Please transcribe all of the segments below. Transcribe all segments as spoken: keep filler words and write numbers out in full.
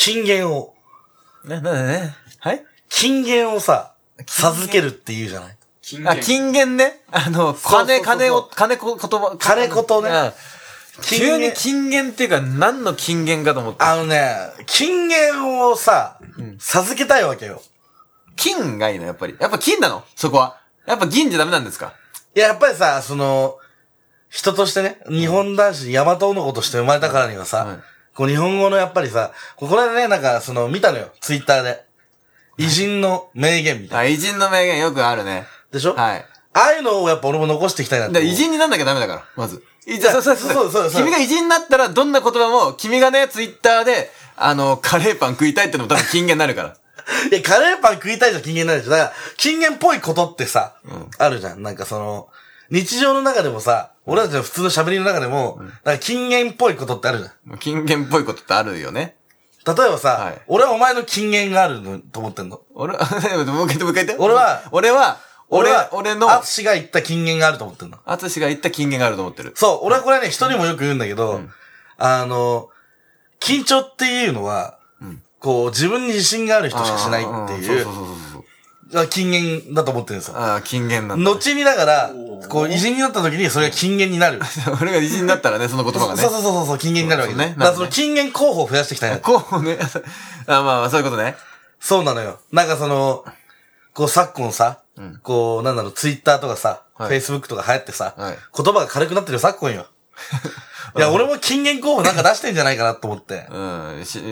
金言を。 な、な、な、ね。はい？ 金言をさ、授けるって言うじゃない？ 金言。あ、金言ね。あの、金、金を、金こ、言葉。 金ことね。 急に金言っていうか、何の金言かと思って。 あのね、金言をさ、うん、授けたいわけよ。 金がいいの、やっぱり。やっぱ金なの？そこは。やっぱ銀じゃダメなんですか？ いや、やっぱりさ、その、人としてね、日本男子、大和男として生まれたからにはさ、うん、こう日本語のやっぱりさ、これでね、なんか、その、見たのよ、ツイッターで。偉人の名言みたいな。 あ、偉人の名言よくあるね。 でしょ？ はい。 ああいうのをやっぱ俺も残していきたいなって。 偉人になんなきゃダメだから、まず。そうそうそうそう。君が偉人になったら、どんな言葉も、君がね、ツイッターで、あの、カレーパン食いたいってのも多分金言になるから。 いや、カレーパン食いたいじゃ金言になるでしょ。だから、金言っぽいことってさ、うん、あるじゃん。なんかその、日常の中でもさ、俺たちの普通の喋りの中でも、うん、なんか金言っぽいことってあるじゃん。 金言っぽいことってあるよね。 例えばさ、はい、俺はお前の金言があるのと思ってんの。 俺は、もう一回もう一回言って。 俺は、 俺は、俺は、俺の、 アツシが言った金言があると思ってんの。 アツシが言った金言があると思ってる。 そう、俺はこれね、人にもよく言うんだけど、うん、あの、緊張っていうのは、うん、こう、自分に自信がある人しかしないっていう、そうそうそうそう。金言だと思ってるんですよ。 ああ、金言なんだ、 ね。後にだから、こう、偉人になった時にそれが金言になる。 俺が偉人になったらね、その言葉がね。 そうそうそうそう、金言になるわけね。だからその金言候補を増やしていきたいな。 候補ね。あまあ、そういうことね。 そうなのよ。なんかその、こう昨今さ、うん、こう、なんだろう、ツイッターとかさ、フェイスブックとか流行ってさ、はい、言葉が軽くなってるよ、昨今よ。いや、俺も金言候補なんか出してんじゃないかなと思って。うん。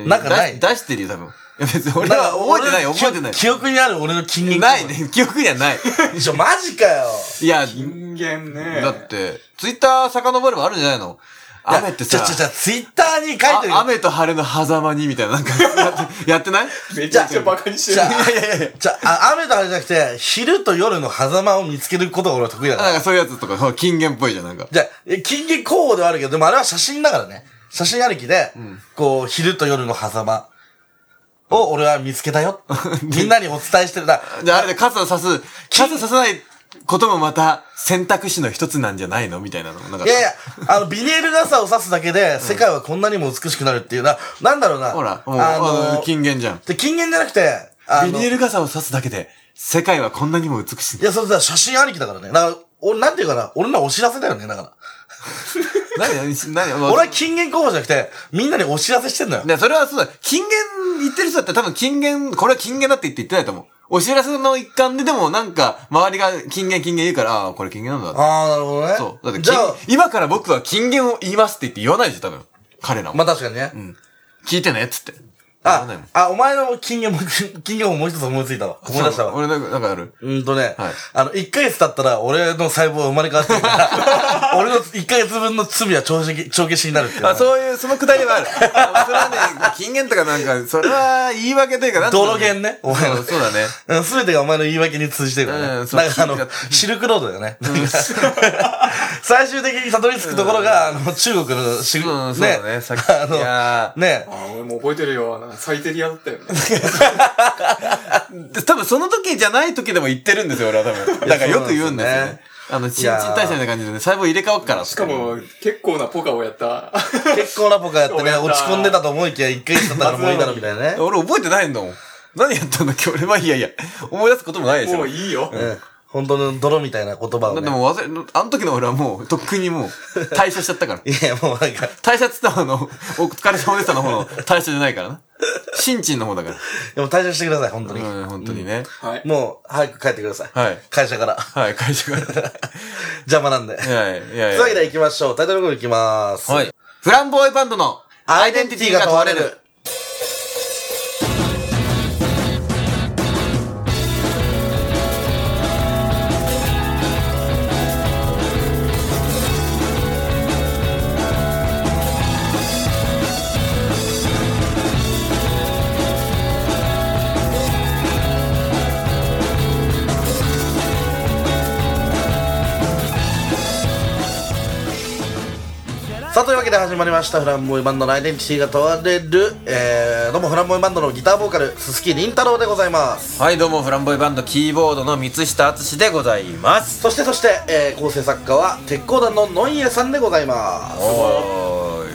なんかない出してるよ、多分。いや別に俺は覚えてない、覚えてない。 記憶にある俺の金言候補。ないね、記憶にはない。 ちょ、マジかよ。 いや、 金言ね。 だって、ツイッター遡ればあるんじゃないの？雨ってさ、 じゃじゃツイッターに書いてる。 雨と晴れの狭間にみたいな、なんか、やってない？ めちゃくちゃバカにしてる。 いやいやいやじゃあ、雨と晴れじゃなくて、昼と夜の狭間を見つけることが俺は得意だから。 なんかそういうやつとか、金言っぽいじゃん、なんか。 じゃあ、金言候補ではあるけど、でもあれは写真だからね。写真ありきで、うん、こう、昼と夜の狭間を俺は見つけたよ。みんなにお伝えしてるな。 じゃあ、あれで傘さす、傘ささないこともまた選択肢の一つなんじゃないのみたいなの。なんかいやいや、あの、ビニール傘を差すだけで、世界はこんなにも美しくなるっていうな、なんだろうな。 ほら、あの、金言じゃん。 で、金言じゃなくて、 ビニール傘を差すだけで、世界はこんなにも美しい。 いや、それさ、写真ありきだからね。だから、俺、なんていうかな、俺のお知らせだよね、だから。 何何俺は金言候補じゃなくて、みんなにお知らせしてんだよ。 いや、それはそうだ。金言言ってる人だって多分金言、これは金言だって言って言ってないと思う。お知らせの一環ででもなんか、周りが金言金言言うから、ああ、これ金言なんだって。 ああ、なるほどね。 そう。だってじゃあ、今から僕は金言を言いますって言って言わないでしょ、多分。彼らも。 まあ確かにね。 うん。聞いてね、っつって。 あ、あ、お前の金言も、金言ももう一つ思いついたわ。思い出したわ。 俺なんか、なんかあるうんとね、はい。あの、いっかげつ経ったら俺の細胞が生まれ変わってるから、俺のいっかげつぶんの罪は帳消帳消しになるっていう。 あ、そういう、そのくだりはある。それはね、金言とかなんか、それは言い訳というかなん泥言ね。 お前の。そうだね。 すべてがお前の言い訳に通じてるからね。うん、そう。なんかあの、シルクロードだよね。最終的にたどり着くところが、あの、中国のシルク、 うん、そうだね。さっき、あの、 ね。 あ、俺も覚えてるよ。サイテリアだったよね。 多分その時じゃない時でも言ってるんですよ、俺は多分。だからよく言うんですよね。あの、新陳代謝みたいな感じでね、細胞入れ替わっから。 しかも、結構なポカをやった。 結構なポカやってね、落ち込んでたと思いきや、一回したからもういいだろみたいなね。 俺覚えてないんだもん。何やったんだっけ俺は、いやいや、思い出すこともないでしょ。 もういいよ。 本当の泥みたいな言葉を、ね。 だってもう忘れ、あの時の俺はもう、とっくにもう、退社しちゃったから。 いや、もうなんか。 退社って言ったの、お疲れ様でしたの方の退社じゃないからな。新陳の方だから。 でも退社してください、本当に。 うん、本当にね。 はい。もう、早く帰ってください。 はい。 会社から。 はい、会社から。 邪魔なんで。 いやいやいや。 というわけで行きましょう。タイトルコール行きまーす。 はい。フランボーイバンドのアイデンティティが問われる。 さあ、というわけで始まりましたフランボーイバンドのアイデンティティが問われる、えー、どうもフランボーイバンドのギターボーカル鈴木凛太郎でございます。 はい、どうもフランボーイバンドキーボードの三下敦でございます。 そしてそして、えー、構成作家は鉄鋼団のノイエさんでございます。 おーい。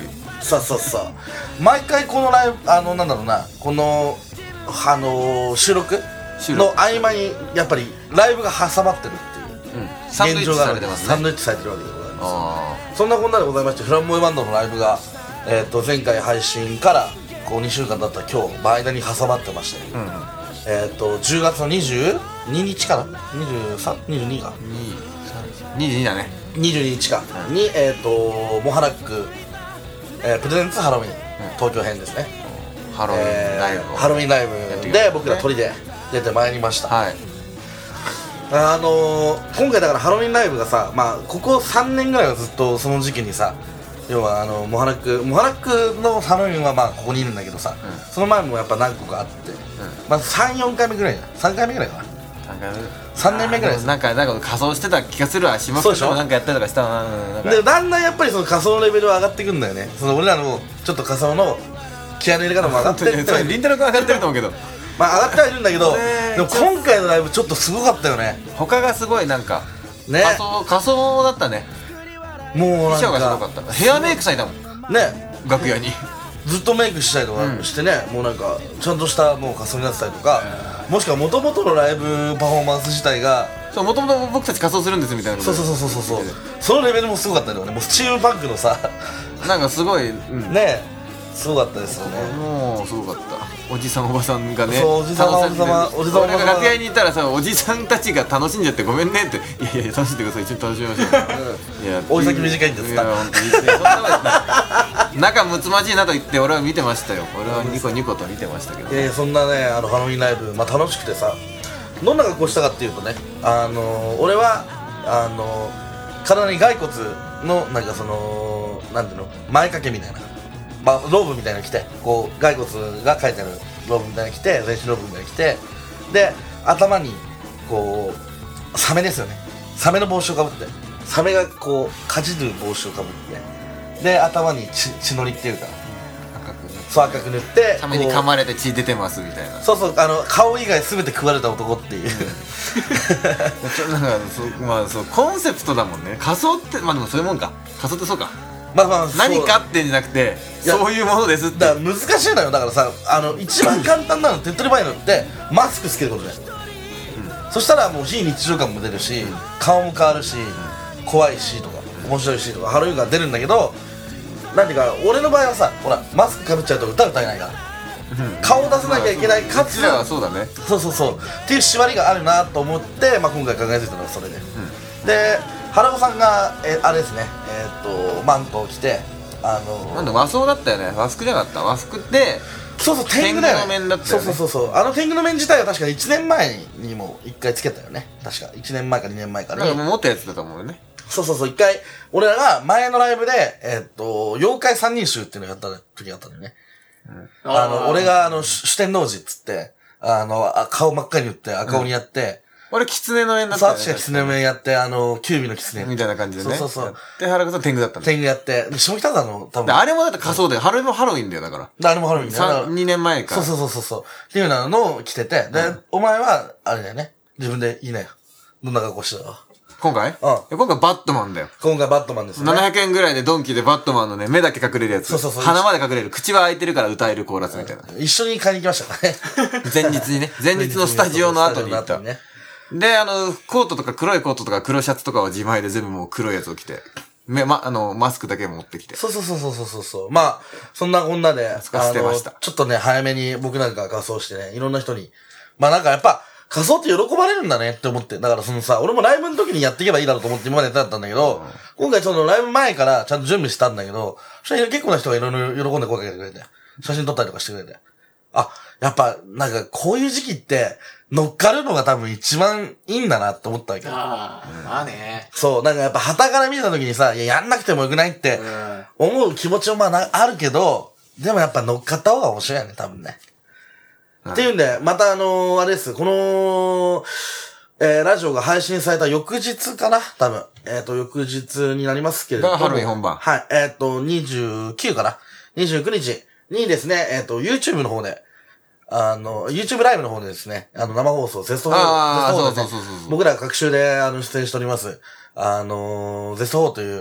そうそうそう。毎回このライブ、あの、なんだろうな、この、あのー、収録の合間に、やっぱりライブが挟まってるっていう、うん、 サンドイッチされてますね。 サンドイッチされてるわけでございます。そんなこんなでございまして、フランボイバンドのライブが、えっと、前回配信から、こうにしゅうかんだった今日、間に挟まってまして、うん、えっと、じゅうがつのにじゅうににちかな ?にじゅうさん、にじゅうにか。 にじゅうにだね。 にじゅうににちかに、えっと、モハラック、えー、プレゼンツハロウィン、うん、東京編ですね。 ハロウィンライブ、 えー、ハロウィンライブで僕ら鳥で出てまいりました。はい。あのー、今回だからハロウィンライブがさ、まあここさんねんぐらいはずっとその時期にさ、要はあのモハラックモハラックのハロウィンはまあここにいるんだけどさ、うん、その前もやっぱ何個かあって、うん、まあさん、よんかいめぐらいだ。さんかいめぐらいかな。さんねんめぐらいです。 なんかなんか仮装してた気がするわ。島君もなんかやったりとかしたな。 でだんだんやっぱりその仮装のレベルは上がってくんだよね。その俺らのちょっと仮装の気合の入れ方も上がってって。 りんたろうくん上がってると思うけど。 まあ上がってはいるんだけど、でも今回のライブちょっとすごかったよね。 他がすごいなんかね、仮装仮装だったね。 もうなんか衣装がすごかった。ヘアメイクされたもんね、 楽屋にずっとメイクしたりとかしてね、うん、もうなんかちゃんとしたもう仮装になってたりとか、もしくは元々のライブパフォーマンス自体がそう、もともと僕たち仮装するんですみたいな。 そうそうそうそうそう、そのレベルもすごかったよね。もうスチームパンクのさなんかすごい、うん、 ね、すごかったですよね。 もうすごかった。おじさんおばさんがね、 そう、おじさんおばさん、おじさんおばさん、 俺が楽屋にいたらさ、おじさんたちが楽しんじゃってごめんねって、いやいや楽しんでください、一緒に楽しみましょう。 いや、追い先短いんです。いや本当にそんなこと仲睦まじいなと言って俺は見てましたよ。俺はニコニコと見てましたけど。 えー、そんなね、あのハロウィンライブ、まあ楽しくてさ、どんな格好したかっていうとね、あのー、俺はあのー、体に骸骨のなんかそのなんていうの、前掛けみたいな。まあ、ローブみたいなの着て、こう骸骨が書いてあるローブみたいなの着て、全身ローブみたいなの着て、で頭にこうサメですよね、サメの帽子をかぶって、サメがこうかじる帽子をかぶって、で頭に血血のりっていうか赤く塗って、そう赤く塗って、 サメに噛まれて血出てますみたいな。 そうそう、あの顔以外全て食われた男っていう、 うん、なんかそう、まあ、そうコンセプトだもんね。仮装って、まあでもそういうもんか。仮装ってそうか。まあまあ、何かってんじゃなくてそういうものですって。 だから難しいのよ。だからさ、あの一番簡単なの手っ取り早いのってマスクつけることじゃない、うん、そしたらもう非日常感も出るし、うん、顔も変わるし、うん、怖いしとか面白いしとかハロウィンが出るんだけど、なんていうか俺の場合はさ、ほらマスクかぶっちゃうと歌歌えないから、うん、顔を出さなきゃいけない、かつ、 まあ、そうだね、 そうそうそうっていう縛りがあるなと思って、まあ、今回考えついたのがそれで、うん、で原子さんがえあれですね、えー、っとマントを着て、あのー、 なんだ和装だったよね。和服じゃなかった。和服で、 そうそう、天狗だよね。 天狗の面だったよね。 そうそうそうそう、あの天狗の面自体は確かいちねんまえにもいっかいつけたよね。確かいちねんまえかにねんまえかに、 なんか持ったやつだと思うよね。 そうそうそう、いっかい俺らが前のライブでえー、っと妖怪三人衆っていうのをやった時があったんだよね、うん、あの俺があの四天王寺っつってあのあ顔真っ赤に塗って赤鬼やって、うん、 俺、狐の面だったよね。 そう、狐の面やって、あの、キュービの狐。 みたいな感じでね。 そうそうそう。 で、原口さん天狗だったんだ。 天狗やって。で、下北沢の、多分。 あれもだって仮装で、ハロウィンもハロウィンだよ、だから。 あれもハロウィンだよ。 にねんまえか。 そうそうそうそう。っていうのを着てて、で、うん、お前は、あれだよね。自分でいいねよ。どんな格好してたの？ 今回？うん。今回バットマンだよ。 今回バットマンですね。 ななひゃくえんぐらいでドンキでバットマンのね、目だけ隠れるやつ。 そうそうそう。 鼻まで隠れる。口は開いてるから歌えるコーラスみたいな。 一緒に買いに行きましたね。 前日にね。前日のスタジオの後に行った。で、あの、コートとか黒いコートとか黒シャツとかは自前で全部もう黒いやつを着て、め、ま、あの、マスクだけ持ってきて。 そうそうそうそうそうそう。まあ、そんなこんなで、 使ってました。 ちょっとね、早めに僕なんか仮装してね、いろんな人に、まあなんかやっぱ、仮装って喜ばれるんだねって思って、だからそのさ、俺もライブの時にやっていけばいいだろうと思って今までやってたんだけど、うん、今回そのライブ前からちゃんと準備したんだけど、そしたら結構な人がいろいろ喜んで声かけてくれて、写真撮ったりとかしてくれて、あ、やっぱ、なんかこういう時期って、乗っかるのが多分一番いいんだなって思ったわけ。 ああ、うん、まあね。 そう、なんかやっぱ旗から見た時にさ、いや、やんなくてもよくないって思う気持ちもまあなあるけど、でもやっぱ乗っかった方が面白いよね、多分ね。うん、っていうんで、またあのー、あれです、この、えー、ラジオが配信された翌日かな多分。えっ、ー、と、翌日になりますけれども。 がハロウィン本番。 はい。えっ、ー、と、にじゅうくかな ?にじゅうくにちにですね、えっ、ー、と、YouTube の方で、あの、YouTube ライブの方でですね、あの、生放送、ゼストフォー、ゼストフォーで、ね、僕らが各週で、あの、出演しております、あの、ゼストフォーという、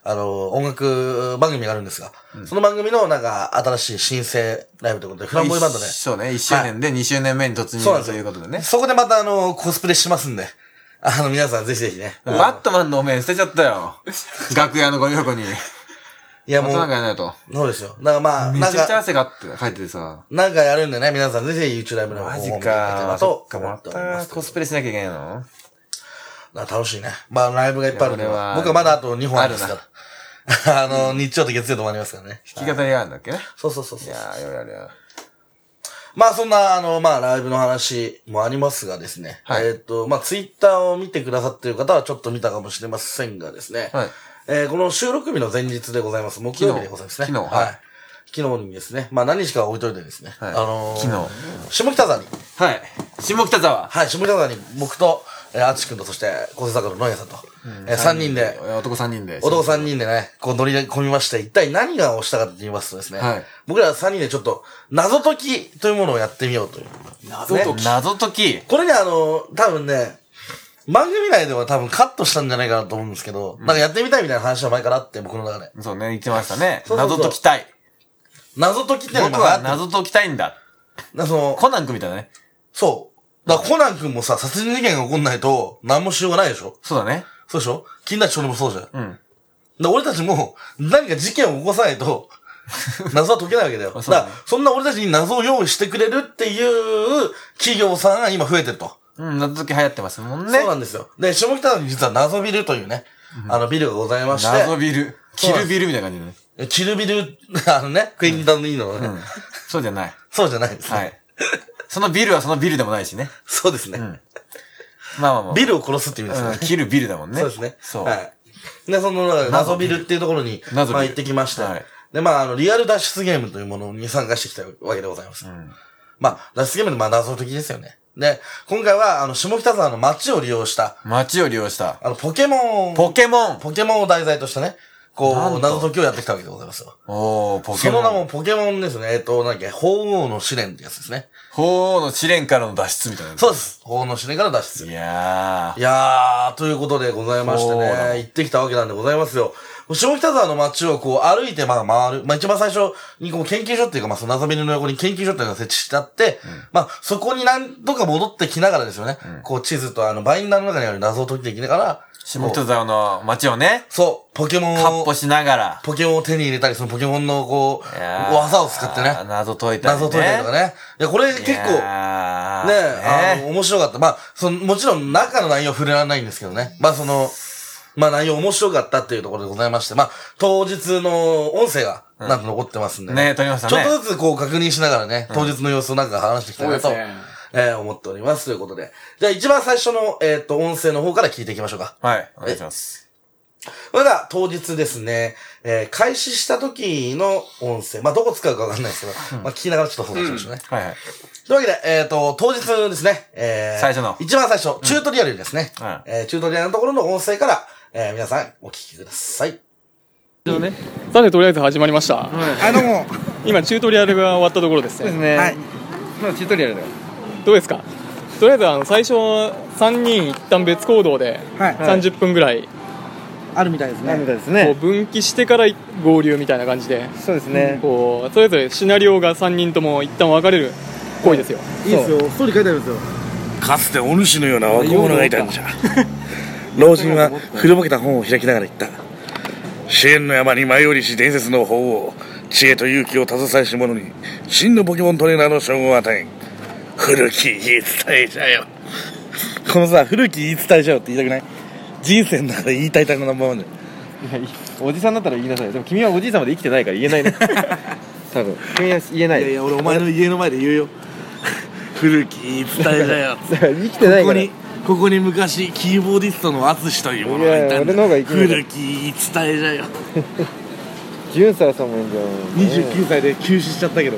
あの、音楽番組があるんですが、うん、その番組のなんか新しい新生ライブということで、フランボイバンドで。 そうね、いっしゅうねんでにしゅうねんめに突入ということでね。 そこでまたあの、コスプレしますんで、あの、皆さんぜひぜひね。 バットマンのお面捨てちゃったよ。楽屋のゴミ箱に。 いやもう。 なんかやらないと。 そうですよ。だからまあ、 めちゃくちゃ汗がって書いててさ。 なんかやるんでね、皆さんぜひぜひ YouTube ライブの方を見ていただければと思っております。コスプレしなきゃいけないの？ 楽しいね。まあ、ライブがいっぱいあるんで。僕はまだあとにほんあるんですから。あの、日曜と月曜ともありますからね。 弾き語りがあるんだっけね。 そうそうそうそう。 いやー、よやるや。 まあ、そんな、あの、まあ、ライブの話もありますがですね。はい、えっと、まあ、ツイッターを見てくださっている方はちょっと見たかもしれませんがですね。はい。えー、この収録日の前日でございます。木曜日でございますね。 昨日。 はい。昨日にですね。まあ、何日か置いといてですね。はい。あのー、 昨日。 下北沢に。 はい。下北沢。 はい、下北沢に僕と、えー、あつしくんと、そして、構成作家の野谷さんと、うん、えー、三人で、 男三人で。 男三人でね、こう乗り込みまして、一体何がをしたかと言いますとですね、はい、僕ら三人でちょっと、謎解きというものをやってみようという。 謎解き、ね、謎解きこれね、あの、多分ね、番組内では多分カットしたんじゃないかなと思うんですけど、うん、なんかやってみたいみたいな話は前からあって、僕の中で。 そうね、言ってましたね。そうそうそう謎解きたい。 謎解きっての僕は謎解きたいんだ。 だそのコナン君みたいなね。 そう。だからコナン君もさ、殺人事件が起こんないと、何もしようがないでしょ？ そうだね。 そうでしょ？金田一少年もそうじゃん。うん。だ俺たちも、何か事件を起こさないと、謎は解けないわけだよ。だから、そんな俺たちに謎を用意してくれるっていう企業さんが今増えてると。 うん、謎解き流行ってますもんね。 そうなんですよ。で、下北沢に実は謎ビルというね、うん、あのビルがございまして。 謎ビル。キルビルみたいな感じでね。 キルビル、あのね、クイーンタウンのいいのね、 うん。そうじゃない。 そうじゃないですね。 はい。そのビルはそのビルでもないしね。 そうですね。うん、 まあまあまあ。 ビルを殺すって意味ですね、 うん。キルビルだもんね。 そうですね。 そう。 はい。で、その、謎ビルっていうところに、まあ行ってきまして。はい。で、まあ、あの、リアル脱出ゲームというものに参加してきたわけでございます。うん、まあ、脱出ゲームでまあ謎解きですよね。で、今回は、あの、下北沢の街を利用した。 街を利用した。 あの、ポケモン。 ポケモンポケモンを題材としたね。こう、謎解きをやってきたわけでございますよ。 おー、ポケモン。 その名もポケモンですね。えっと、なんだっけ、鳳凰の試練ってやつですね。 鳳凰の試練からの脱出みたいな。 そうです。鳳凰の試練からの脱出。 いやー。 いやー、ということでございましてね、行ってきたわけなんでございますよ。下北沢の街をこう歩いてまあ回る。まあ一番最初にこう研究所っていうかまあその謎ビルの横に研究所っていうのが設置してあって、うん、まあそこに何とか戻ってきながらですよね。うん、こう地図とあのバインダーの中にある謎を解いていきながら、 下北沢の街をね。 そう、ポケモンを。 カッポしながら。 ポケモンを手に入れたり、そのポケモンのこう、技を使ってね。 謎解いたり、ね。 謎解いたりとかね。いや、これ結構、ね、あの、面白かった。まあ、その、もちろん中の内容触れられないんですけどね。まあその、まあ内容面白かったっていうところでございまして、まあ、当日の音声が、なんと残ってますんで、 ね。ね、撮りましたね。 ちょっとずつこう確認しながらね、当日の様子をなんか話していきたいなと。えー、思っております。ということで。じゃあ一番最初の、えっと、音声の方から聞いていきましょうか。 はい。お願いします。 それでは、当日ですね、えー、開始した時の音声。まあ、どこ使うかわかんないですけど、うん、まあ、聞きながらちょっと放送しましょうね。うん、はいはい。というわけで、えっと、当日ですね、えー、 最初の。 一番最初、チュートリアルですね。うん、えー、チュートリアルのところの音声から、えー、皆さん、お聞きください。 ね、さて、とりあえず始まりました。はい、 あ、どうも。 今、チュートリアルが終わったところですね。 そうですね。はい。まだチュートリアルだよ。 どうですか？とりあえずあの最初さんにん一旦別行動でさんじゅっぷんぐらい、はい、 あるみたいですね。 あるみたいですね。こう分岐してから合流みたいな感じで、 そうですね。 こうそれぞれシナリオがさんにんとも一旦分かれる行為ですよ。 いいですよ。ストーリー書いてあるんですよ。 かつてお主のような若者がいたんじゃ。老人は古ぼけた本を開きながら言った。支援の山に舞い降りし伝説の鳳凰、知恵と勇気を携えし者に真のポケモントレーナーの称号を与えん。古き言い伝えじゃよ。このさ、古き言い伝えじゃよって言いたくない？人生の中で言いたい単語ナンバーワンじゃん。 いや、おじさんだったら言いなさい。でも君はおじいさまで生きてないから言えないね。多分君は言えない。 いやいや、俺お前の家の前で言うよ。古き言い伝えじゃよ。 生きてないから。ここにここに昔キーボーディストのアツシというものがいたんだ。古き言い伝えじゃよ。 じゅんさいさんもいいんじゃん。 にじゅうきゅうさいで休止しちゃったけど。うん。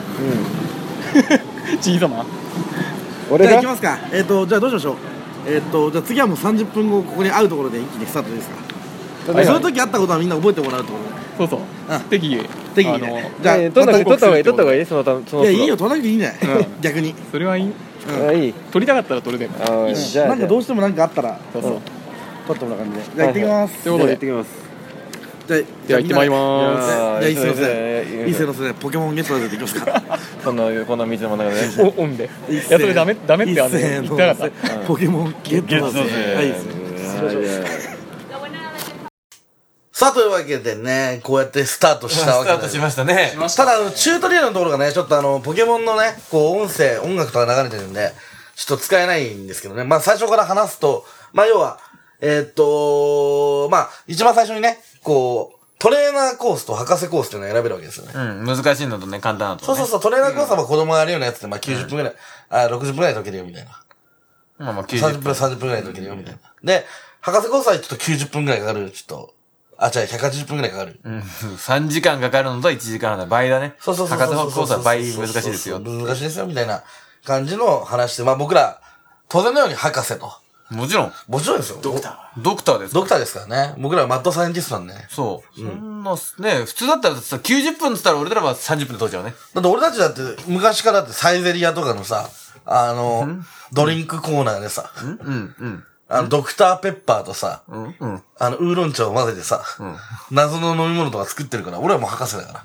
じいさま。 俺がじゃあ行きますか。えっ、ー、とじゃあどうしましょう。えっ、ー、とじゃあ次はもうさんじゅっぷんごここに会うところで一気にスタートですか。はいはい、その時会ったことはみんな覚えてもらうってことで。 そうそう。うん、適宜。 適宜ね。 じゃあ、えー、撮った方がいい撮った方がいいそのその。 いやいいよ、撮らなくていいんじゃない。うん、逆に。 それはいい。 うん、あいい。 撮りたかったら撮るでも。 あいい。 なんかどうしてもなんかあったら。 そうそう。 撮ってもらう感じで。じゃあ行ってきます。 ということで行ってきます。 じゃあでは行ってまいりまじゃあいいっすよいいいっすよねポケモンゲットさせていきますかこんなこんな道の真ん中ですおオンでいやそれダメダメってあの言ってなかったポケモンゲットさせてはいさあというわけでねこうやってスタートしたわけスタートしましたね。 ただあのチュートリアルのところがねちょっとあのポケモンのねこう音声音楽とか流れてるんでちょっと使えないんですけどねまあ最初から話すとまあ要はえー、っとまあ一番最初にねこうトレーナーコースと博士コースっていうのを選べるわけですよね。 うん、難しいのとね、簡単なのとね。 そうそうそう、トレーナーコースは子供がやるようなやつって、まあきゅうじゅっぷんくらい、うん、あ、ろくじゅっぷんくらいで解けるよみたいな。 まあまあきゅうじゅっぷん。 さんじゅっぷん、さんじゅっぷんくらいで解けるよみたいな。で、博士コースはちょっときゅうじゅっぷんくらいかかる、ちょっと、あ、違う、ひゃくはちじゅっぷんくらいかかる。 うん、さんじかんかかるのといちじかんの倍だね。 そうそうそうそう。 博士コースは倍難しいですよ。 難しいですよ、みたいな感じの話で、まあ僕ら、当然のように博士と。 もちろん。 もちろんですよ。 ドクター。ドクターです。 ドクターですからね。僕らはマッドサイエンティストなんでね。 そう。うん、そんな、ね、普通だったらさ、きゅうじゅっぷんって言ったら俺らはさんじゅっぷんで解いちゃうね。 だって俺たちだって、昔からだってサイゼリアとかのさ、あの、ドリンクコーナーでさ、 うん、うん、うん。 あの、ドクターペッパーとさ、 うん、うん。 あの、ウーロン茶を混ぜてさ、 うん、 謎の飲み物とか作ってるから、俺はもう博士だから。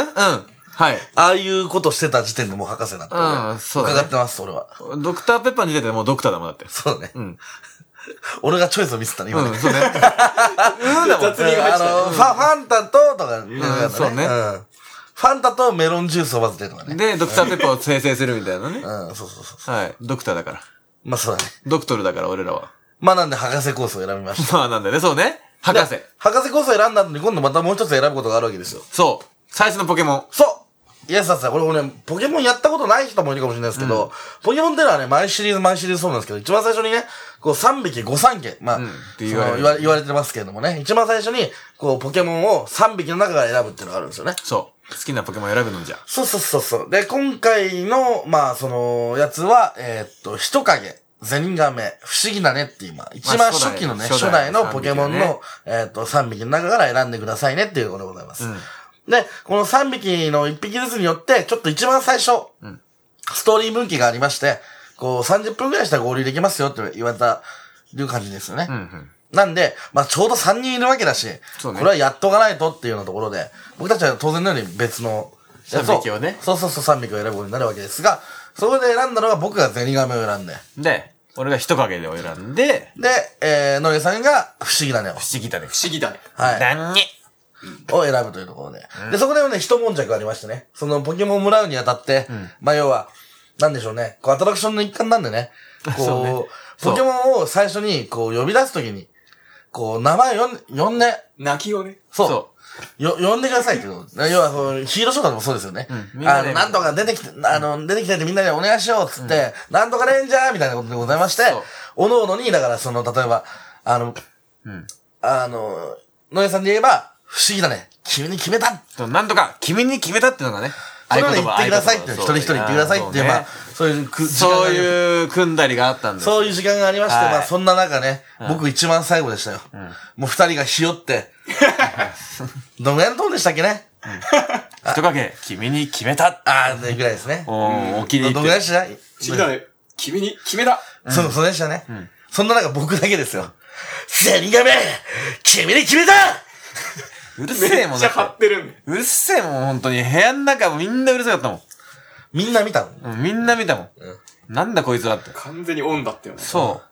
うん、うん。はい。 ああいうことしてた時点でもう博士だった。 うん、そうだね。 伺ってます、俺は。 ドクターペッパーの時点でもうドクターだもんだって。 そうね。 うん。 俺がチョイスを見せたね、今ね。 うん、そうね。うんだもん。 雑味が入ってた。 あの、ファ、ファンタと、とか、うんそうね。 うん。ファンタとメロンジュースを混ぜてとかね。 で、ドクターペッパーを生成するみたいなね。 うん、そうそうそう。 はい。ドクターだから。 まあそうだね。 ドクトルだから、俺らは。 まあなんで博士コースを選びました。 まあなんだよね、そうね。博士。 博士コースを選んだ後に今度またもう一つ選ぶことがあるわけですよ。 そう。最初のポケモン。 そうイエスさんさ、これ俺ね、ポケモンやったことない人もいるかもしれないですけど、うん、ポケモンってのはね、毎シリーズ毎シリーズそうなんですけど、一番最初にね、こうさんびきご三家、まあ、うん、って言われ言わ言われてますけれどもね、一番最初に、こう、ポケモンをさんびきの中から選ぶっていうのがあるんですよね。 そう。好きなポケモン選ぶのじゃ。 そうそうそうそう。で、今回の、まあ、その、やつは、えー、っと、人影、ゼニガメ、不思議だねっていう、まあ、一番初期のね、初代, 初代のポケモンの、ね、えー、っと、さんびきの中から選んでくださいねっていうことでございます。うんで、このさんびきのいっぴきずつによって、ちょっと一番最初、うん、ストーリー分岐がありまして、こうさんじゅっぷんくらいしたら合流できますよって言われた、いう感じですよね。うんうん、なんで、まあちょうどさんにんいるわけだし、ね、これはやっとかないとっていうようなところで、僕たちは当然のように別のさんびきをね。 そうそうそうさんびきを選ぶことになるわけですが、そこで選んだのが僕がゼニガメを選んで。 で、俺が人影でを選んで、 で、えー、のりさんが不思議だねを。 不思議だね。 不思議だね。 はい。 何にを選ぶというところで。うん、で、そこでもね、一悶着がありましてね。そのポケモンをもらうにあたって、うん、まあ要は、なんでしょうね。こう、アトラクションの一環なんでね。こう、ね、ポケモンを最初に、こう、呼び出すときに、こう、名前呼ん、呼んで。 泣きをね。 そう。そうよ、呼んでくださいっていうの。要は、ヒーローショーとかもそうですよね。うん、あの、なんとか出てきて、あの、出てきてってみんなでお願いしようっつって、うん、なんとかレンジャーみたいなことでございまして、おのおのに、だからその、例えば、あの、うん、あの、野江さんで言えば、不思議だね。君に決めたなんとか、君に決めたっていうのがね。 それを言ってくださいって、一人一人言ってくださいっていう、まあ、そういうく、 そういう組んだりがあったんです。 そういう時間がありまして、まあ、そんな中ね、僕一番最後でしたよ。もう二人がひよって、どのぐらいのトーンでしたっけね。 人影、君に決めたああ、ぐらいですね。 お気に入って。 どのぐらいでした君だね。君に決めたそう、そうでしたね。そんな中僕だけですよ。ゼニガメ君に決めたうるせえもん。 めっちゃ張ってるんだ。 うるせえもん、本当に。部屋の中みんなうるさかったもん。 みんな見たのうん、みんな見たもん。うん、なんだこいつらって。 完全にオンだったよね。 そう。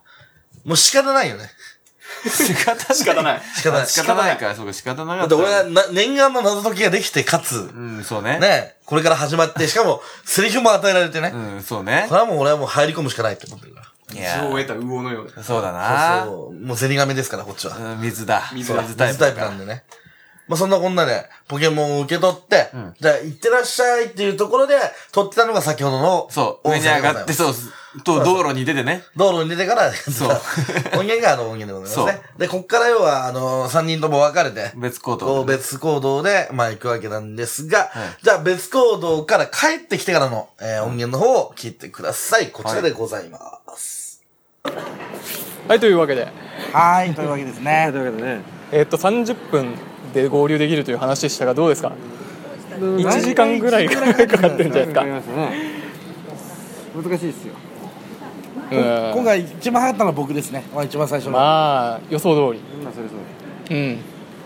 もう仕方ないよね。 仕方ない。 仕方ない。 仕方ない。 仕方ないから、そうか、仕方なかった。 だって俺がな念願の謎解きができて、かつ、うん、そうね。 ね、これから始まって、しかも、セリフも与えられてね。 うん、そうね。 それはもう俺はもう入り込むしかないって思ってるから。 水を得た魚のようだ。そうだなそうそう。もうゼニガメですから、こっちは。 うん、水だ。 水だ。 水タイプ。水タイプなんでね。まあそんなこんなで、ポケモンを受け取って、うん、じゃあ行ってらっしゃいっていうところで、撮ってたのが先ほどの、 そう、上に上がって、そう、と、道路に出てね。 道路に出てから、 そう。 音源があの音源でございますね。で、こっから要は、あの、三人とも分かれて、 別行動。 こう別行動で、まあ行くわけなんですが、はい、じゃあ別行動から帰ってきてからの、えー、音源の方を聞いてください。こちらでございます。 はい、はい、というわけで。 はい、というわけですね。 というわけでね。 えっと、さんじゅっぷんで合流できるという話でしたが、どうですか？いちじかんぐらいかかってるんじゃないですか。難しいですよ。 今回一番早かったのは僕ですね。まあ一番最初の。 まあ予想通り。 まあそれそう。 うん。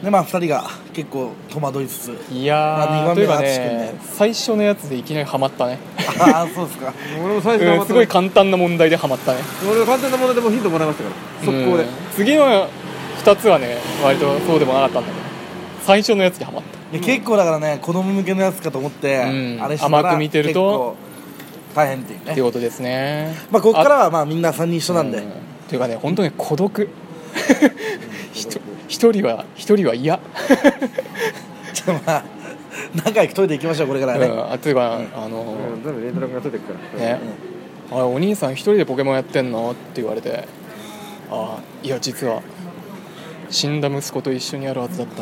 でまあふたりが結構戸惑いつつ、 いやまあ、 ーというかねね最初のやつでいきなりハマったねああそうですか俺も最初うんすごい簡単な問題でハマったね俺も簡単なものでもヒントもらいましたから速攻でうん次のふたつはね割とそうでもなかったんだけど最初のやつにハマったいや結構だからね子供向けのやつかと思って、 うんあれしたら甘く見てると結構大変っていうねっていうことですねまあここからはまあみんなさんにん一緒なんで、 うんっていうかね本当に孤独ひと一人は一人は嫌じゃあまあ仲良くトイレ行きましょうこれからね、 うんあというか、あのうん全部連絡が取ってくからね、あれお兄さん一人でポケモンやってんのって言われて、ああいや実は死んだ息子と一緒にやるはずだ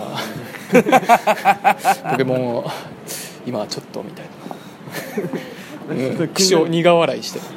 ったポケモンを今ちょっとみたいな、うん、苦笑苦笑いして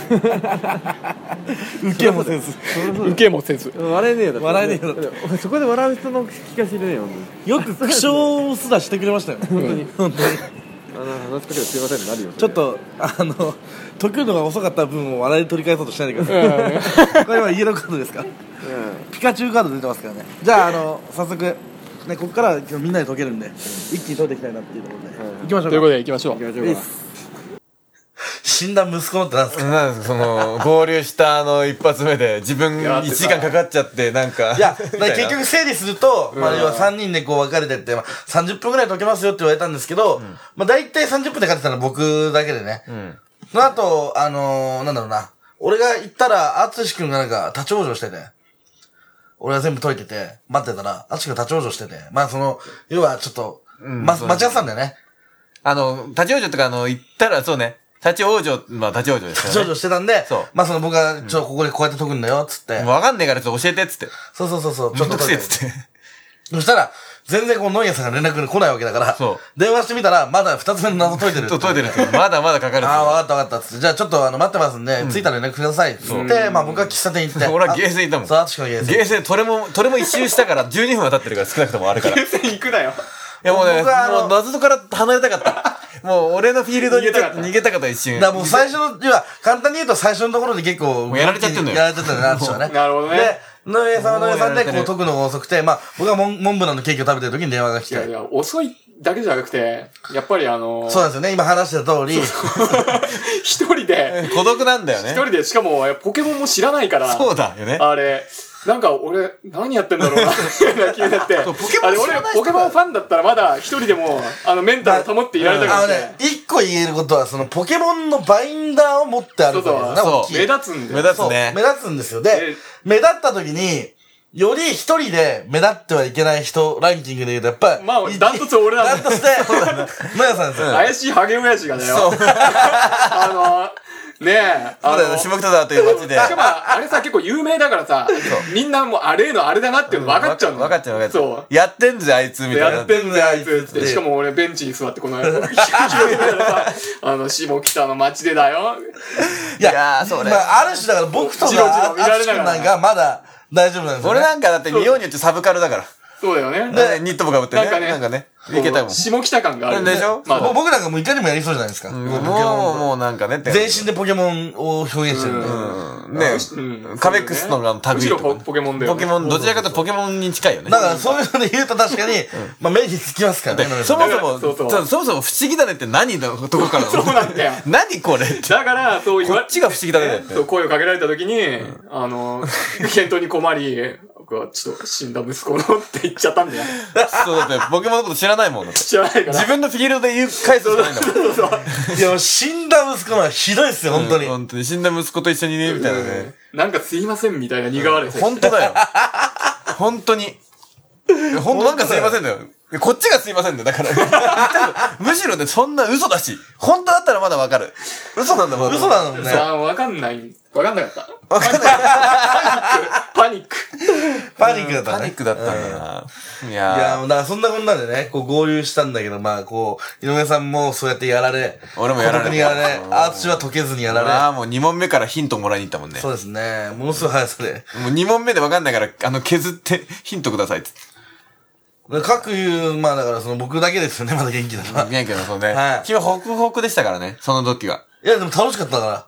受けもせず受けもせず笑えねえよだって笑えねえよだってそこで笑う人の気が知れねえよ本当によく苦笑すらしてくれましたよ本当に本当にあの話しかけてすいませんってなるよちょっとあの解くのが遅かった分を笑い取り返そうとしないでくださいこれはイエローカードですかピカチュウカード出てますからねじゃああの早速ねここからはみんなで解けるんで一気に解いていきたいなっていうところで、 うん行きましょうかということで行きましょう行きましょうか死んだ息子のってなんですかなんですかその、合流したあの一発目で自分いちじかんかかっちゃって、なんか。 いや、だから結局整理すると、まあ要はさんにんでこう分かれてって、まあさんじゅっぷんくらい解けますよって言われたんですけど、まあ大体さんじゅっぷんで勝ってたのは僕だけでね。 うん。 その後、あのー、なんだろうな。俺が行ったら、あつしくんがなんか立ち往生してて、俺が全部解いてて、待ってたら、あつしくん立ち往生してて、まあその、要はちょっと、ま、 そう間違ってたんだよね。 あの、立ち往生ってかあの、行ったらそうね、立ち往生、まあ立ち往生です立ち往よね。 生してたんでそう、 まあその僕が、ちょ、ここでこうやって解くんだよ、つって。 わかんねえからちょっと教えてっつって。 そうそうそうそう、 めんどくせえっ解いてつって。 そしたら、全然こう、ノイヤさんが連絡に来ないわけだから、 そう電話してみたら、まだ二つ目の謎解いてる。 と解いてるって。まだまだかかるっつって。 ああ、わかったわかったっつって。じゃあちょっとあの、待ってますんで、着いたら連絡ください。つって、まあ僕は喫茶店行って。 俺はゲーセン行ったもんそう、あつしくんがゲーセン。 ゲーセン、トレも、トレも一周したからじゅうにふんは経ってるから少なくともあるから。い行くなよ。 やもうね、 僕はあのもう謎から離れたかった。もう俺のフィールドにちょっと逃げたかった一瞬。 だからもう最初の、要は、簡単に言うと最初のところで結構、 もうやられちゃってんのよやられちゃってるな、あつしはね。 なるほどねで、野上さんは野上さんで、こうもうやられてる解くのが遅くて、まあ、僕はモンモンブランのケーキを食べてる時に電話が来て。 いやいや、遅いだけじゃなくて、やっぱりあの、 そうなんですよね、今話してた通り。 一人で、 孤独なんだよね。 一人で、しかもポケモンも知らないから、 そうだよね。 あれ、なんか俺、何やってんだろうな、っていうのが気になって。 そうポケモンあれ、俺、ポケモンファンだったらまだ一人でも、あの、メンタル保っていられたかあのもしれないね。、一個言えることは、その、ポケモンのバインダーを持って歩くわけだな、 そう大きい目立つんだ目よ。 そう、 立つね目。立つんですよ。でえ、 目立った時に、より一人で目立ってはいけない人ランキングで言うと、やっぱり、 まあダントツ俺なんだダントツで、野谷さんですよ。 怪しいハゲ親父がだよ。 そう。 あの、ねえ、あの、 そうだよね、下北沢という街で。 しかも、あれさ、結構有名だからさ、みんなもう、あれのあれだなっていうの分かっちゃうの。 分かっちゃう分かっちゃう。 そやってんぜ、あいつ、みう。 たいな。 やってんぜ、あいつっつって。 でしかも俺、ベンチに座って、この、広げながらさ、あの、下北の街でだよ。 いや、 いやーそれまあ、ある種だから僕とか、 じろじろ見られながらあつしくんなんかまだ大丈夫なんですよ、ね。 俺なんかだって見ようによってサブカルだから。 そうだよね。 で、ニットもかぶってね。 なんかねなんかね。いけたもん。 下北感があるよね。 でしょまだ。 もう僕なんかもういかにもやりそうじゃないですか。 もう、もうなんかねって。 全身でポケモンを表現してるんで。 うん。ねうんカベックスのが類むしろポとかね。 ポケモンだよね。 ポケモン、どちらかというとポケモンに近いよね。 だからそういうので言うと確かに、まあ目につきますからね。 そもそも、 そうそうそそもそも不思議だねって何のとこからそうなんだよ。 何これって。 だから、そう言わこっちが不思議だねってそう、声をかけられた時に、あの、返答に困り、僕はちょっと死んだ息子のって言っちゃったんだよ。 そうだって、ポケモンのこと知らないもんだって。 知らないから。 自分のフィールドで言う返すしかないんだもん。 そうそう。 いや、死んだ息子のはひどいっすよ、本当に。 本当に。死んだ息子と一緒にね、みたいなね。 なんかすいませんみたいな苦笑いして。 本当だよ。本当に。本当なんかすいませんだよ。こっちがすいませんだよ。だから。むしろね、そんな嘘だし。本当だったらまだわかる。嘘なんだもん。 嘘なのね。 さあ、わかんない。わかんなかった。 わかんない。 パニック。 パニックだったね。 パニックだったんだな。いいややー、だからそんなこんなでね、こう合流したんだけど、まあこう、井上さんもそうやってやられ、 俺もやられ孤独にやられ、アーチは解けずにやられ、 ああ、もうに問目からヒントもらいに行ったもんね。 そうですね、ものすごい速さで。 もうに問目でわかんないから、あの、削ってヒントくださいって。 各いう、まあだからその僕だけですよね、まだ元気なのは。 元気なそうね。 はい君はホクホクでしたからね、その時は。 いや、でも楽しかったから。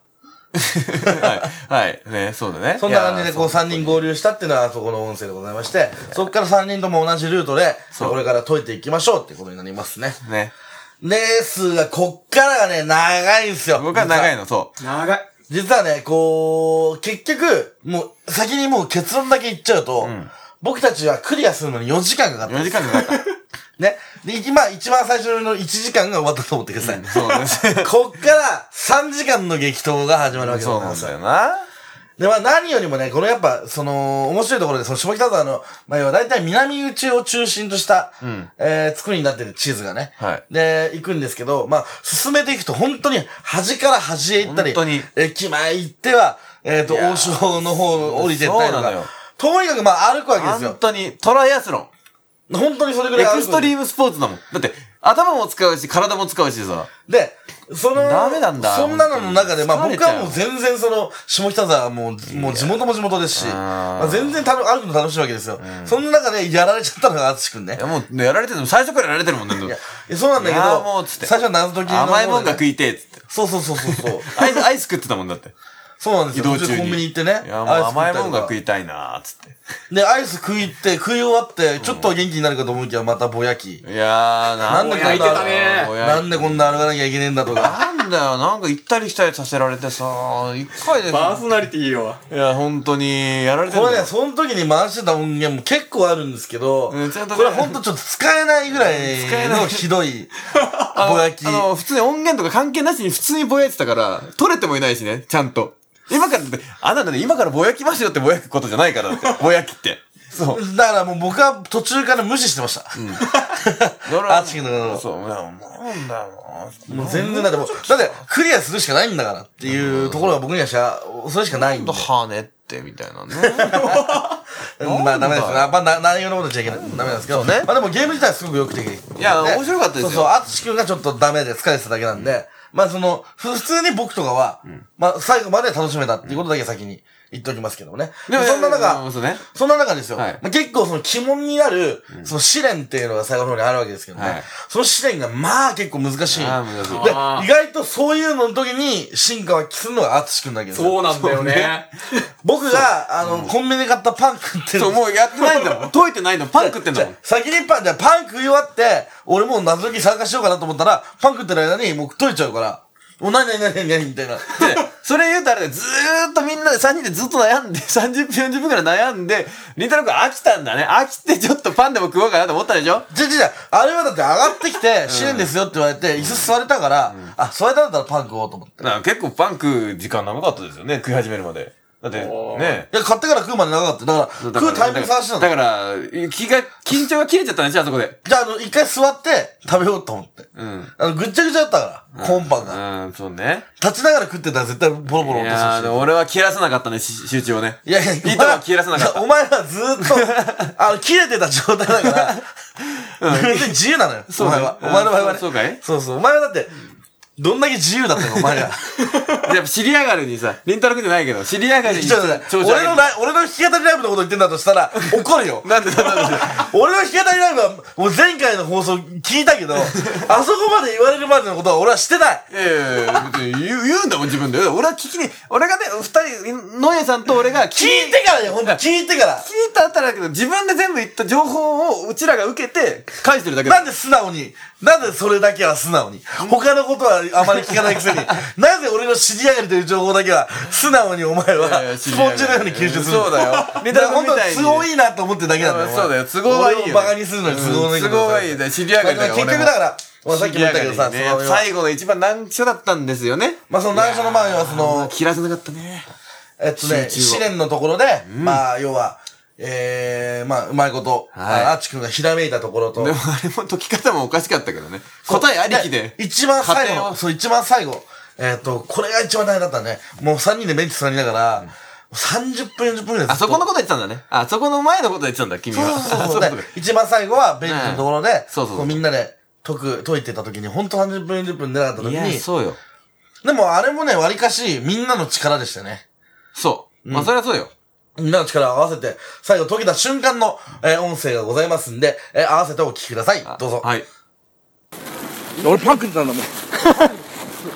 はい。はい。ね、そうだね。 そんな感じでこうさんにん合流したっていうのはそこの音声でございまして、そこからさんにんとも同じルートで、これから解いていきましょうっていうことになりますね。 ね。 ですが、こっからがね、長いんですよ。 こっから長いの、そう。 長い。 実はね、こう、結局、もう、先にもう結論だけ言っちゃうと、うん、僕たちはクリアするのによじかんかかった。 よじかんかかった。 ね。で、今、一番最初のいちじかんが終わったと思ってください。うん、 そうです。 こっからさんじかんの激闘が始まるわけでございます。 そうなんだよな。 で、まあ何よりもね、このやっぱ、その、面白いところで、その下北沢の、まあ要は大体南口を中心とした、うん、えー、作りになってる地図がね。はい。で、行くんですけど、まあ、進めていくと本当に端から端へ行ったり、本当に。駅前行っては、えっ、ー、と、王将の方降りてったりとか。とにかくまあ歩くわけですよ。 本当に、トライアスロン。 本当にそれぐらいエクストリームスポーツだもん。だって、頭も使うし、体も使うしさ。 で、その、 ダメなんだ。 そんなのの中で、まあ僕はもう全然その、下北沢はもう、もう地元も地元ですし、まあ全然た歩くの楽しいわけですよ。うん、そんな中でやられちゃったのが淳くんね。 いやもう、やられてるの、最初からやられてるもんね。いや、そうなんだけど、もうつって最初は謎解きの、 甘いもんが食いてえ、つって。 そうそうそうそうそう。 アイス、アイス食ってたもんだって。 そうなんですよ。 移動中に。 コンビニ行ってね。 いや、もう甘いもんが食いたいなーつって。 で、アイス食いって、食い終わって、ちょっと元気になるかと思うけど、またぼやき。 いやー、 なんでこんな、なんでこんな歩かなきゃいけねえんだとか。 なんだよ、なんか行ったり来たりさせられてさ、一回で。 パーソナリティよ。 いや、本当に、やられてる。 これね、その時に回してた音源も結構あるんですけど、これほんとちょっと使えないぐらいのひどい、ぼやき。 あの、普通に音源とか関係なしに普通にぼやいてたから、取れてもいないしね、ちゃんと。今から、あなたね、今からぼやきますよってぼやくことじゃないから、ぼやきって。そう。 だからもう僕は途中から無視してました。うん。あつきの。 そう、なんだよな。もう全然だってもう、だってクリアするしかないんだからっていうところが僕にはしゃ、それしかないんで。 はねって、みたいなね。 まあダメですよ。まあ内容のこと言っちゃいけない。ダメなんですけどね。まあでもゲーム自体はすごく良くて。 いや、面白かったですよ。 そうそう、あつきくんがちょっとダメで疲れてただけなんで、まあその、普通に僕とかは、うん、まあ最後まで楽しめたっていうことだけ先に言っておきますけどもね。でもそんな中、 そうね、 そんな中ですよ。はい、まあ、結構その鬼門になる、その試練っていうのが最後の方にあるわけですけどね。はい、その試練がまあ結構難しい。 あ難しい。 で、意外とそういうのの時に進化はするのがあつしくんだけど。 そうなんだよね。 僕が、あの、うん、コンビニで買ったパン食ってる。 そう、もうやってないんだもん。解いてないの。パン食ってんだもん。 先にパン、じゃパン食い終わって、俺もう謎解き参加しようかなと思ったら、パン食ってる間にもう解いちゃうから。もう何何何何みたいな。で、 それ言うとあれで、ずーっとみんなでさんにんでずっと悩んで、さんじゅっぷんよんじゅっぷんくらい悩んで、りんたろうくん飽きたんだね。飽きてちょっとパンでも食おうかなと思ったでしょ？ じゃじゃあれはだって上がってきて、試練ですよって言われて、椅子座れたから、あ、座れたんだったらパン食おうと思って。 結構パン食う時間長かったですよね、食い始めるまで。だって、ね。 いや、買ってから食うまで長かった。だから、食うタイミング探してたの。 だから、気が、緊張が切れちゃったんでしょ、あそこで。 じゃあ、あの、一回座って食べようと思って。うん。あの、ぐっちゃぐちゃだったから、コーンパンが。 うん、そうね。 立ちながら食ってたら絶対ボロボロ落とすし。いやー、でも俺は切らさなかったね、集中をね。 いやいや、 糸は切らさなかった。 お前はずーっと、あの、切れてた状態だから、全然自由なのよ。お前は。お前の場合はね。 そうかい？ そうそう。お前はだって、どんだけ自由だったの、お前が。 やっぱ知り上がるにさ、りんたろくんじゃないけど、知り上がるに。 ちょっとね、俺のライ、俺の弾き語りライブのこと言ってんだとしたら、怒るよ。 なんでなんでなんで俺の弾き語りライブは、もう前回の放送聞いたけど、あそこまで言われるまでのことは俺はしてない。 いやいやいや、別に言う、言うんだもん、自分で。俺は聞きに、俺がね、二人、野家さんと俺が聞いてからよ、ほんと聞いてから。 聞いたったらだけど、自分で全部言った情報をうちらが受けて、返してるだけだ。なんで素直に、なんでそれだけは素直に。他のことはあまり聞かないくせに、なぜ俺の知り上がりという情報だけは、素直にお前は、スポンジのように吸収する。 そうだよ。 だから本当は都合いいなと思ってるだけなんだよ。 そうだよ、都合はいいよ。 俺をバカにするのに都合のいい。 都合はいい。知り上がりだよ。 結局だから、さっきも言ったけどさ、 最後の一番難所だったんですよね。 まあその難所の前はその、 切らせなかったね。 えっとね、試練のところで、まあ要は、えー、まあ、うまいこと、はい、あっちくんがひらめいたところと。 でもあれも解き方もおかしかったけどね。答えありきで。 一番最後、そう、一番最後。えっ、ー、と、これが一番大変だったね。もうさんにんでベンチ座りながら、うん、さんじゅっぷんよんじゅっぷんぐらいあそこのこと言ってたんだね。あそこの前のこと言ってたんだ、君は。 そうそうそうそう。一番最後はベンチのところで、ね、そうそうそうみんなで解く、解いてた時に、ほんとさんじゅっぷんよんじゅっぷん出なかった時に。 いや、そうよ。 でもあれもね、割かし、みんなの力でしたね。 そう。うん、まあ、それはそうよ。 みんなの力を合わせて、最後解けた瞬間の、えー、音声がございますんで、えー、合わせてお聞きください。どうぞ。 はい。 俺パン食ってたんだもん。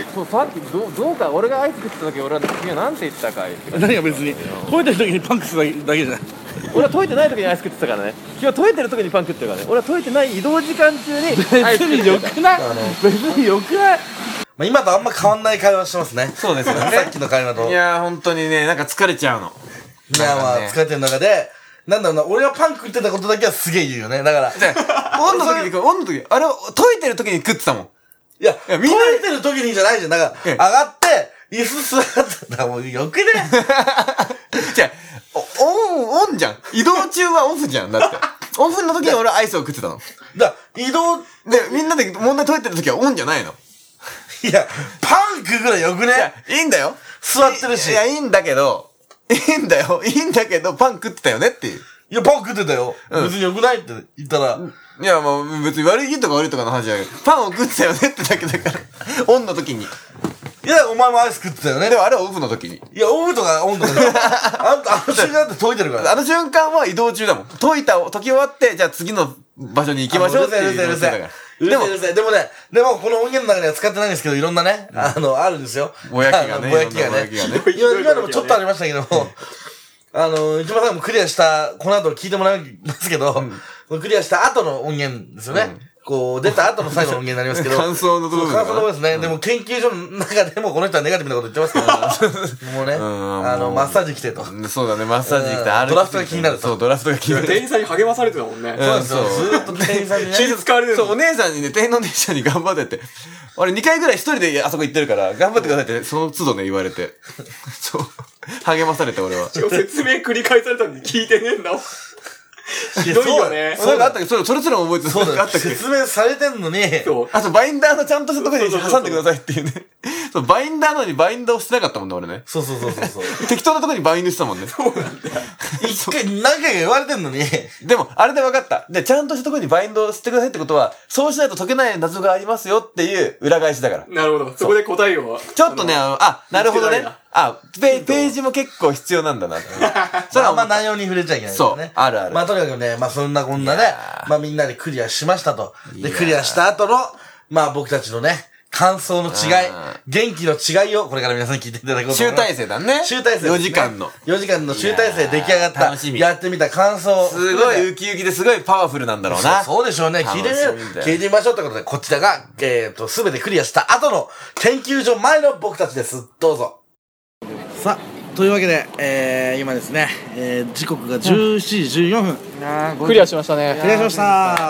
そうさっきどうどうか俺がアイス食ってた時俺は君はなんて言ったかい何が別に解いてる時にパンクするだけじゃない。 俺は解いてない時にアイス食ってたからね。君は解いてる時にパン食ってるからね。俺は解いてない移動時間中にアイス食ってた。別によくない別によくない。 まあ今とあんま変わんない会話してますね。 そうですよね。 さっきの会話と。 いやー、本当にね、なんか疲れちゃうの。 いや、まあ、疲れてる中で、なんだろうな、俺はパン食ってたことだけはすげえ言うよね。だから。 オンの時に、オンの時、あれを解いてる時に食ってたもん。 いや、 いやみんな解いてる時にじゃないじゃん。だから、上がって、椅子座ってたらもうよくね。 じゃあ、オン、オンじゃん。移動中はオフじゃん。だって。オフの時に俺はアイスを食ってたの。 だ移動、 で、みんなで問題解いてる時はオンじゃないの。 いや、パン食うぐらいよくね。 いや、いいんだよ。 座ってるし。 いや、いいんだけど、いいんだよ。いいんだけど、パン食ってたよねっていう。 いや、パン食ってたよ。 うん別によくないって言ったら、 いや、もう別に悪いとか悪いとかの話じゃない。パンを食ってたよねってだけだから。オンの時に。 いや、お前もアイス食ってたよねで。もあれはオフの時に。 いや、オフとかオンとかじゃない。あんた、あの瞬間だって解いてるから。 あの瞬間は移動中だもん。解いた、解き終わって、じゃあ次の場所に行きましょうっていう。 うるせえうるせえうるせえ。うるでもせえうるせえ。でもね、でもこの音源の中には使ってないんですけど、いろんなね、あの、あるんですよ。 ぼやきがね。 ぼやきがね。今今でもちょっとありましたけども、あの、一番最後もクリアした、この後聞いてもらいますけど、クリアした後の音源ですよね。こう、出た後の最後の音源になりますけど。 感想の部分感想の部分ですね。でも研究所の中でもこの人はネガティブなこと言ってますから。もうね、あの、マッサージ来てと。 そうだね、マッサージ来て、ある。 ドラフトが気になると。 そう、ドラフトが気になる。 店員さんに励まされてたもんね。 そうなんですよ。ずーっと店員さんにね。 親切使われてる。 そう、お姉さんにね、店員のお姉ちゃんに頑張ってって。俺にかいぐらい一人であそこ行ってるから、頑張ってくださいって、その都度ね、言われて。そう。励まされて、俺は。 説明繰り返されたのに聞いてねえんだもん。ひどいよね。 そうあったけど、それ、それすら覚えてる。 そうだあったっけ説明されてんのに。 そう。 あと、バインダーのちゃんとしたところに挟んでくださいっていうね。そう、バインダーのにバインダーをしてなかったもんね、俺ね。 そうそうそうそうそう。 適当なところにバインドしてたもんね。 そうなんだよ。 一回何回か言われてんのに。 でも、あれで分かった。で、ちゃんとしたところにバインドをしてくださいってことは、そうしないと解けない謎がありますよっていう裏返しだから。 なるほど。そこで答えを。 ちょっとね、あの、あ、なるほどね。あ、ペページも結構必要なんだなって。 それはあんま内容に触れちゃいけないですね。 そう。あるある。 まあとにかくね、まあそんなこんなで、まあみんなでクリアしましたと。で、クリアした後の、まあ僕たちのね、感想の違い、元気の違いをこれから皆さんに聞いていただこうと思います。 集大成だね。 集大成ですね。 よじかんの。 よじかんの集大成出来上がった。 楽しみ。 やってみた感想。 すごいウキウキですごいパワフルなんだろうな。 そうでしょうね。聞いてみよう。聞いてみましょうってことで、こちらが、えっと、すべてクリアした後の研究所前の僕たちです。どうぞ。さあ、というわけで、えー、今ですね、えー、時刻がじゅうしちじじゅうよんぷん。 クリアしましたね。 クリアしました。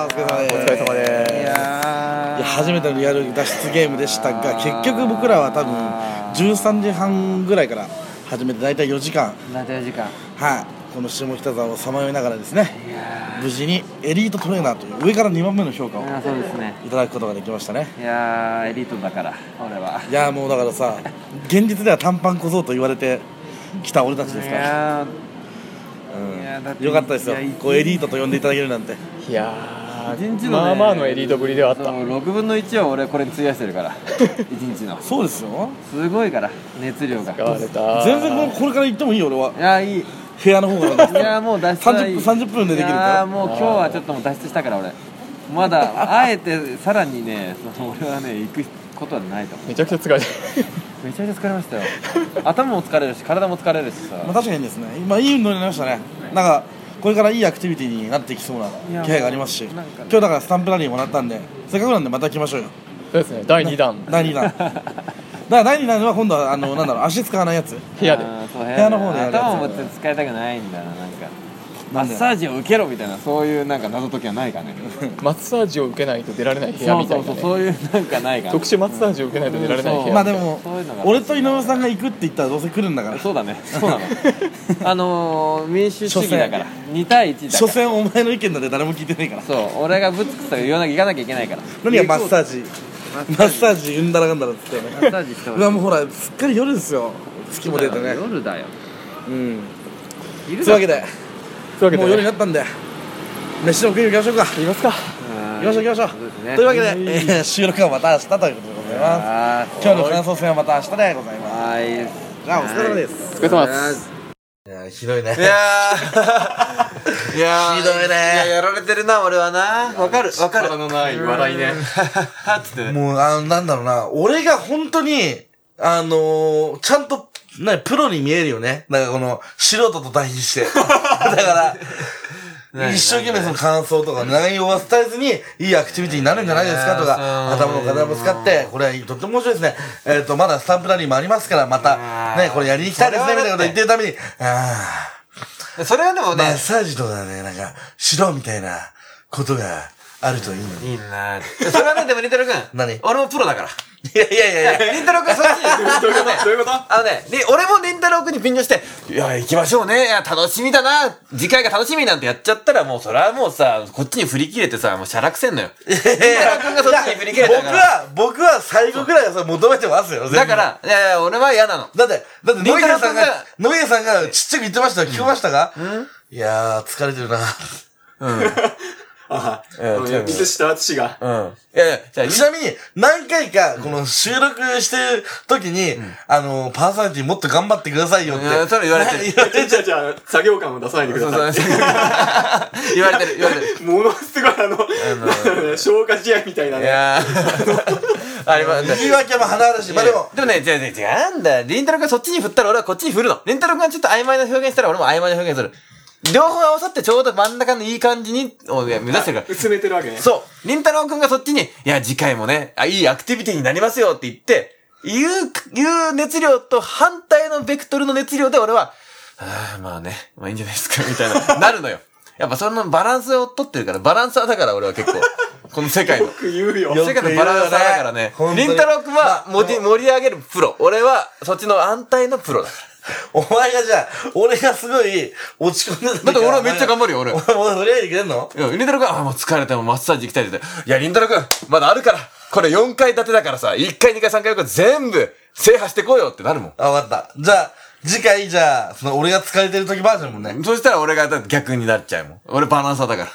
お疲れ様です。 お疲れ様です。 いやー、初めてのリアル脱出ゲームでしたが、結局僕らは多分じゅうさんじはんぐらいから始めてだいたいよじかん。 だいたいよじかん。 はい。この下北沢をさまよいながらですね、無事にエリートトレーナーという上からにばんめの評価をそうですね。 いただくことができましたね。 いやーエリートだから俺は。 いやーもうだからさ、現実では短パン小僧と言われてきた俺たちですから。 いやうんいやだってよかったですよ。こうエリートと呼んでいただけるなんて。 いや一日のねー、まあまあのエリートぶりではあった。 そうろくぶんのいちは俺これに費やしてるから一日のそうですよ。 すごいから熱量が。 使われた。 全然これこれから行ってもいいよ俺は。 いやいい。 部屋の方からいやもう脱出はいい。 さんじゅっぷんでできるから。 いやもう今日はちょっともう脱出したから俺まだあえてさらにねその俺はね行くことはないと思う。 めちゃくちゃ疲れてる。 めちゃめちゃ疲れましたよ頭も疲れるし体も疲れるしさ。 まあ確かにですね、今いい運動になりましたね。なんかこれからいいアクティビティになっていきそうな気配がありますし、今日だからスタンプラリーもらったんで、せっかくなんでまた来ましょうよ。 そうですね、だいにだん。 だいにだん。だからだいにだんは今度はあのなんだろう足使わないやつ。 部屋で。 あーそう部屋の方でやるやつ頭も別に使いたくないんだな。なんかマッサージを受けろみたいなそういうなんか謎解きはないかね。 マッサージを受けないと出られない部屋みたいな、ね、 そうそうそうそういうなんかないかな。 特殊マッサージを受けないと出られない部屋。 まあでもそういうのが俺と井上さんが行くって言ったらどうせ来るんだから。 そうだねそうなのあのー、民主主義だからにたいいちだから。 所詮お前の意見なんて誰も聞いてないから。 そう俺がぶつくさ言わなきゃいかなきゃいけないから。 何がマッサージマッサージうんだらがんだらっつってマッサージしてほしい。 うわもうほらすっかり夜ですよ。月も出てね。 夜だよ。 うんいるというわけでというわけで、 もう夜になったんで飯を食いに行きましょうか。 行きますか。 行きましょう行きましょう。 そうですねというわけで、えー収録はまた明日ということでございます。今日の感想戦はまた明日でございます。 はいじゃあお疲れ様です。 お疲れ様です。 いやひどいね。 いやーいやひどいね。 いや、やられてるな、俺はな。わかる、わかる。 力のない笑いね。 はっつってね。 もう、あの、なんだろうな。俺が本当に、あのー、ちゃんと、な、プロに見えるよね。なんかこの、素人と対比して。だから、一生懸命その感想とか内容は伝えずに、いいアクティビティになるんじゃないですかとか、頭の体も使って、これはとっても面白いですね。えっと、まだスタンプラリーもありますから、また、ね、これやりに行きたいですね、みたいなこと言ってるために、ああ。それはでもね、 マッサージとかね、なんか、しろみたいなことがあるといいのに。 いいなそれはね、でも、りんたろうくん。 何俺もプロだから。 いやいやいやいや。 りんたろうくんそっちに。 どういうことどういうことあのね、俺もりんたろうくんにピンとして、いや、行きましょうね。いや、楽しみだな。次回が楽しみなんてやっちゃったら、もうそれはもうさ、こっちに振り切れてさ、もうしゃらくせんのよ。りんたろうくんがそっちに振り切れたから。 僕は、僕は最後くらいはそれ求めてますよ。 だから、いやいや、俺は嫌なの。 だって、だって、野家さんがりんたろうくんが、 野家さんがちっちゃく言ってましたよ。聞こえましたかいやー、疲れてるな。 ああ、水下敦が。 うん。いやいや、じゃあ、 ちなみに、何回か、この収録してる時に、あの、パーソナリティもっと頑張ってくださいよって。 いやそれ言われてる。 じゃあじゃあじゃあ、作業感を出さないでくそうださい。 そう言われてる、言われてる。 ものすごいあの、消化試合みたいないね。 やー。あります。 言い訳も鼻だし、まあでも、 でもね、違う違う違うんだ。りんたろうくんがそっちに振ったら俺はこっちに振るの。りんたろうくんがちょっと曖昧な表現したら俺も曖昧な表現する。両方合わさってちょうど真ん中のいい感じに、を目指してるから。 薄めてるわけね。 そう。りんたろうくんがそっちに、いや、次回もね、あ、いいアクティビティになりますよって言って、言う、言う熱量と反対のベクトルの熱量で俺は、ああ、まあね、まあいいんじゃないですか、みたいな、なるのよ。やっぱそのバランスを取ってるから、バランサーだから俺は結構、この世界の。 よく言うよ。 世界のバランサーだからね。りんたろうくんは盛り盛り上げるプロ。俺はそっちの安泰のプロだから。 お前がじゃあ、俺がすごい落ち込んでた時だって俺はめっちゃ頑張るよ、俺。 お前、俺、盛り上げてくれんのいや、りんたろうくん、あ、もう疲れてもマッサージ行きたいって言って。いや、りんたろうくん、まだあるから。これよんかい建てだからさ、いっかい、にかい、さんかい、よんかい全部制覇してこうよってなるもん。 あ、わかった。じゃあ、次回、じゃあ、その、俺が疲れてる時バージョンもね。 そしたら俺が逆になっちゃうもん。俺バランサーだから。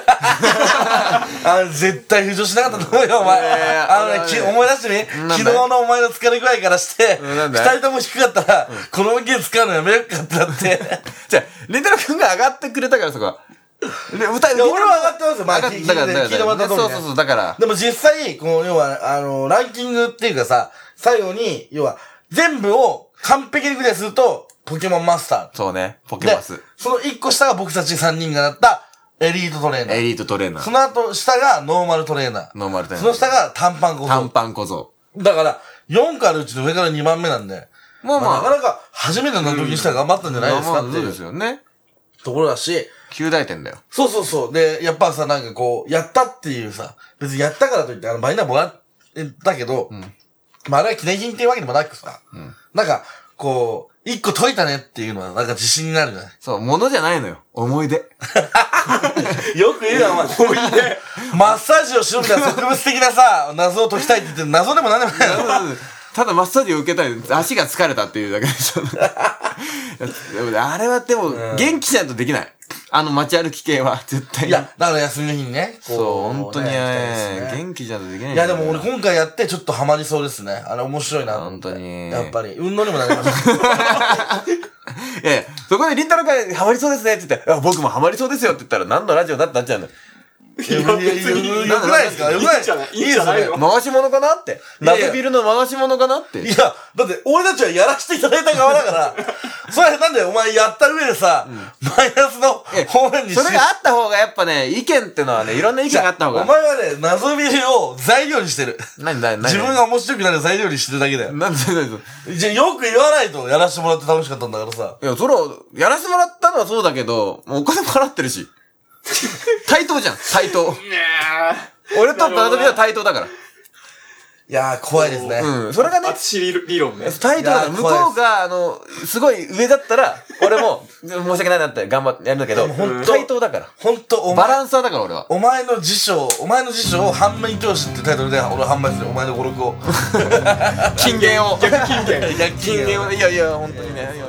あ、絶対浮上しなかったと思うよ、お前。 いやいやあのね、き思い出してみ昨日のお前の疲れ具合からして、 なんだ二人とも低かったら、この音源使うのやめようかってなって。 じゃあ、りんたろうくんが上がってくれたからそこは。で、歌い、 いや俺は上がってますよ。まあ、聞いて、 だから、だから、 聞いてもらった通りね。 そうそうそう、だから。 でも実際、この、要は、あの、ランキングっていうかさ、最後に、要は、全部を完璧にクリアすると、ポケモンマスター。 そうね、ポケマス。 で、その一個下が僕たち三人がなった、エリートトレーナー。 エリートトレーナー。 その後、下がノーマルトレーナー。 ノーマルトレーナー。 その下が短パン小僧。 短パン小僧。 だから、よん個あるうちの上からにばんめなんで。 まあまあ。 まあ、なかなか初めての時にしたら頑張ったんじゃないですかってそうでいうすよね。 ところだし。 きゅう大点だよ。 そうそうそう。で、やっぱさ、なんかこう、やったっていうさ、別にやったからといって、あの、バイナーもらったけど、うん、まあ、あれは記念品っていうわけでもなくさ、うん、なんか、こう、一個解いたねっていうのは、なんか自信になるじゃない。 そう、物じゃないのよ。思い出。 よく言うよ、お前。思い出。マッサージをしろみたいな植物的なさ、謎を解きたいって言って、謎でも何でもないの。 ただマッサージを受けたい。足が疲れたっていうだけでしょ。あれはでも、元気じゃないとできない。あの街歩き系は、絶対に。 いや、だから休みの日にね。 そう、本当にね、元気じゃないとできない。 いや、でも俺今回やってちょっとハマりそうですね。あれ面白いな。 本当に。 やっぱり、運動にもなりました。 いやいや、そこでりんたろうがハマりそうですねって言って、僕もハマりそうですよって言ったら何のラジオだってなっちゃうの。 いや、よくないですかよくないですかいいですよね。 回し物かなって。鍋ビルの回し物かなって。 いや、だって俺たちはやらせていただいた側だから、それなんでお前やった上でさ、マイナスの方面にして。 それがあった方がやっぱね、意見ってのはね、いろんな意見があった方が。 お前はね、謎ビルを材料にしてる。 何何何自分が面白くなる材料にしてるだけだよ。 なんで何でじゃあよく言わないとやらせてもらって楽しかったんだからさ。 いや、それは、やらせてもらったのはそうだけど、もうお金も払ってるし。対等じゃん、対等。俺とバナドビは対等だから。 いやー、怖いですね。 うん。それがね。 私理論ね。 対等だから、向こうが、あの、すごい上だったら、俺も、申し訳ないなって頑張ってやるんだけど、対等だから。 ほんと、お前。 バランサーだから、俺は。 お前の辞書、お前の辞書を反面教師ってタイトルで、俺販売する。お前の語録を。 金言を。 逆金言。 逆金言を。いやいや、ほんとにね。いやいや。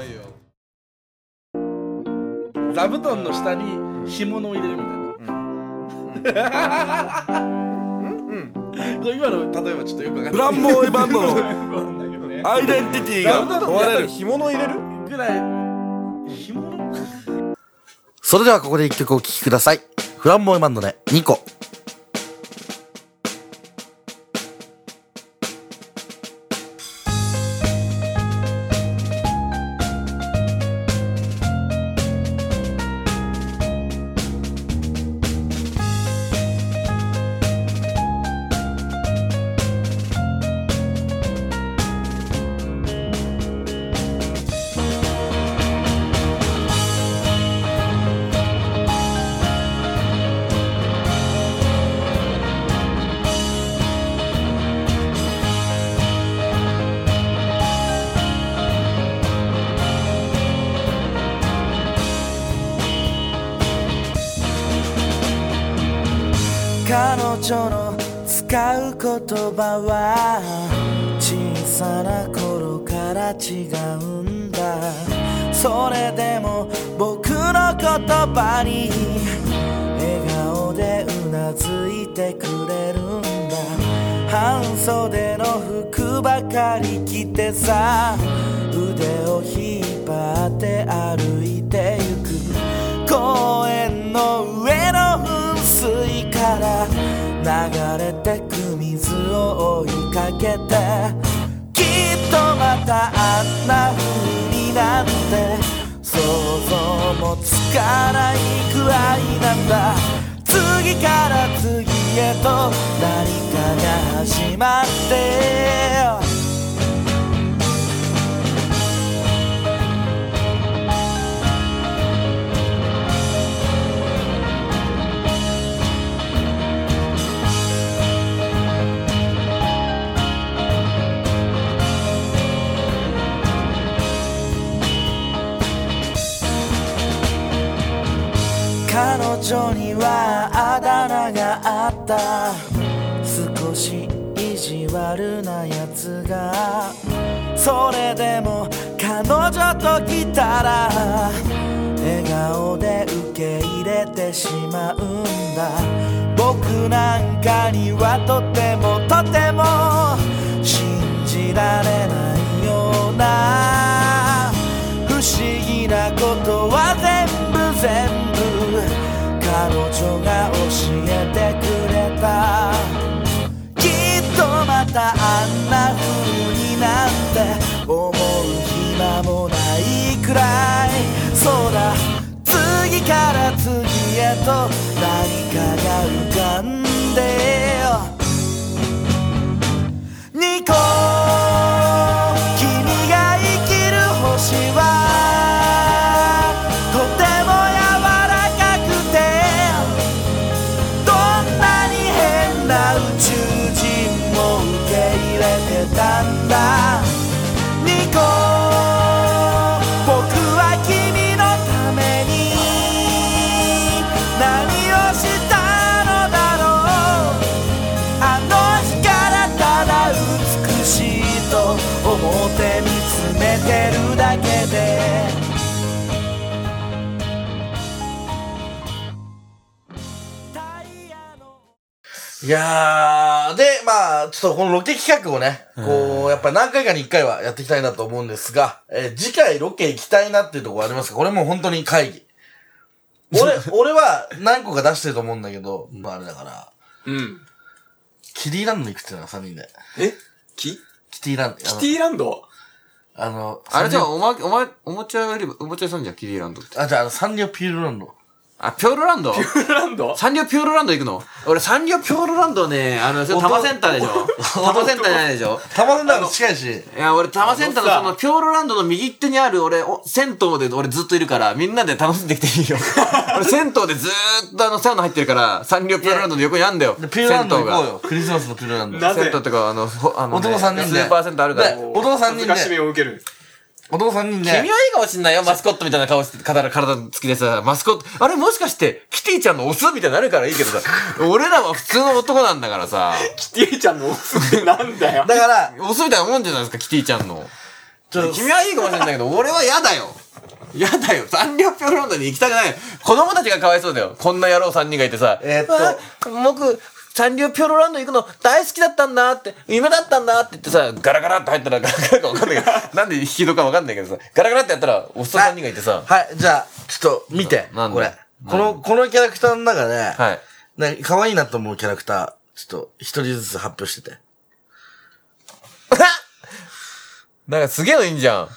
座布団の下に干物を入れるみたいな。今の例えばちょっとよくわかんない。ブランボーイバンドのアイデンティティが問われる。 干物入れるぐらい。干物そそれではここで一曲お聴きください。フランボイバンドでニコ。 彼女の使う言葉は小さな頃から違うんだ。それでも僕の言葉に笑顔でうなずいてくれるんだ。半袖の服ばかり着てさ、腕を引っ張って歩いてゆく。公園の上の噴水から流れてく水を追いかけて、きっとまたあんな風になって想像もつかないくらいなんだ。次から次へと何かが始まって彼女にはあだ名があった。少し意地悪なやつが。それでも彼女と来たら笑顔で受け入れてしまうんだ。僕なんかにはとてもとても信じられないような不思議なことは全部全部彼女が教えてくれた。きっとまたあんな風になって思う暇もないくらい。そうだ、次から次へと何かが浮かんでニコ、君が生きる星はとても柔らかくて、どんなに変な宇宙人も受け入れてたんだ。ニコ、僕は君のために何をしたのだろう。あの日からただ美しいと思って見つめてるだけで。 いやー、で、まあ、ちょっとこのロケ企画をね、こう、やっぱり何回かに一回はやっていきたいなと思うんですが、えー、次回ロケ行きたいなっていうところありますか？これもう本当に会議。俺、俺は何個か出してると思うんだけど、まああれだから。 うん。 キティランド行くっていうのはさんにんで。 えキキティランド。 キティランドあの、 あれじゃあ、おま、おま、おもちゃ売り場、おもちゃ屋さんじゃん、キティランドって。 あ、じゃあ、あの、サンリオピューロランド。 あ、ピョーロランドピューロランドサンリオピョーロランド行くの？俺サンリオピョーロランドね、あの、それタマセンターでしょタマセンターじゃないでしょタマセンターの近いし。 いや、俺タマセンターのそのピョーロランドの右手にある俺、お銭湯で俺ずっといるから、みんなで楽しんできていいよ。俺銭湯でずーっとあの、サウナ入ってるから、サンリオピョーロランドの横にあんだよ。 ピューロランド行こうよ。クリスマスのピューロランド。 なぜ銭湯ってか、あの、あの、ね、 男さんにんで。 スーパーセントあるから。 男さんにんで。 恥ずかしみを受ける。 男さんにんで。 君はいいかもしんないよ、マスコットみたいな顔して、体、体つきでさ、マスコット。あれもしかして、キティちゃんのオスみたいになるからいいけどさ、俺らは普通の男なんだからさ。 キティちゃんのオスってなんだよ。 だから、 オスみたいなもんじゃないですか、キティちゃんの。ちょ、君はいいかもしれないけど、俺は嫌だよ。嫌だよ。サンリオピョーロランドに行きたくない。子供たちがかわいそうだよ。こんな野郎さんにんがいてさ。 えー、っと、僕、サンリオピョーロランド行くの大好きだったんだって、夢だったんだって言ってさ、ガラガラって入ったらガラガラかわかんないけど、なんで引き戸かわかんないけどさ、ガラガラってやったら、おっさんさんにんがいてさ。 はい、じゃあ、 ちょっと見て、 ななんこれ。この、このキャラクターの中で、 はい。 ね、可愛いなと思うキャラクター、ちょっと一人ずつ発表してて。 なんかすげえのいいんじゃん。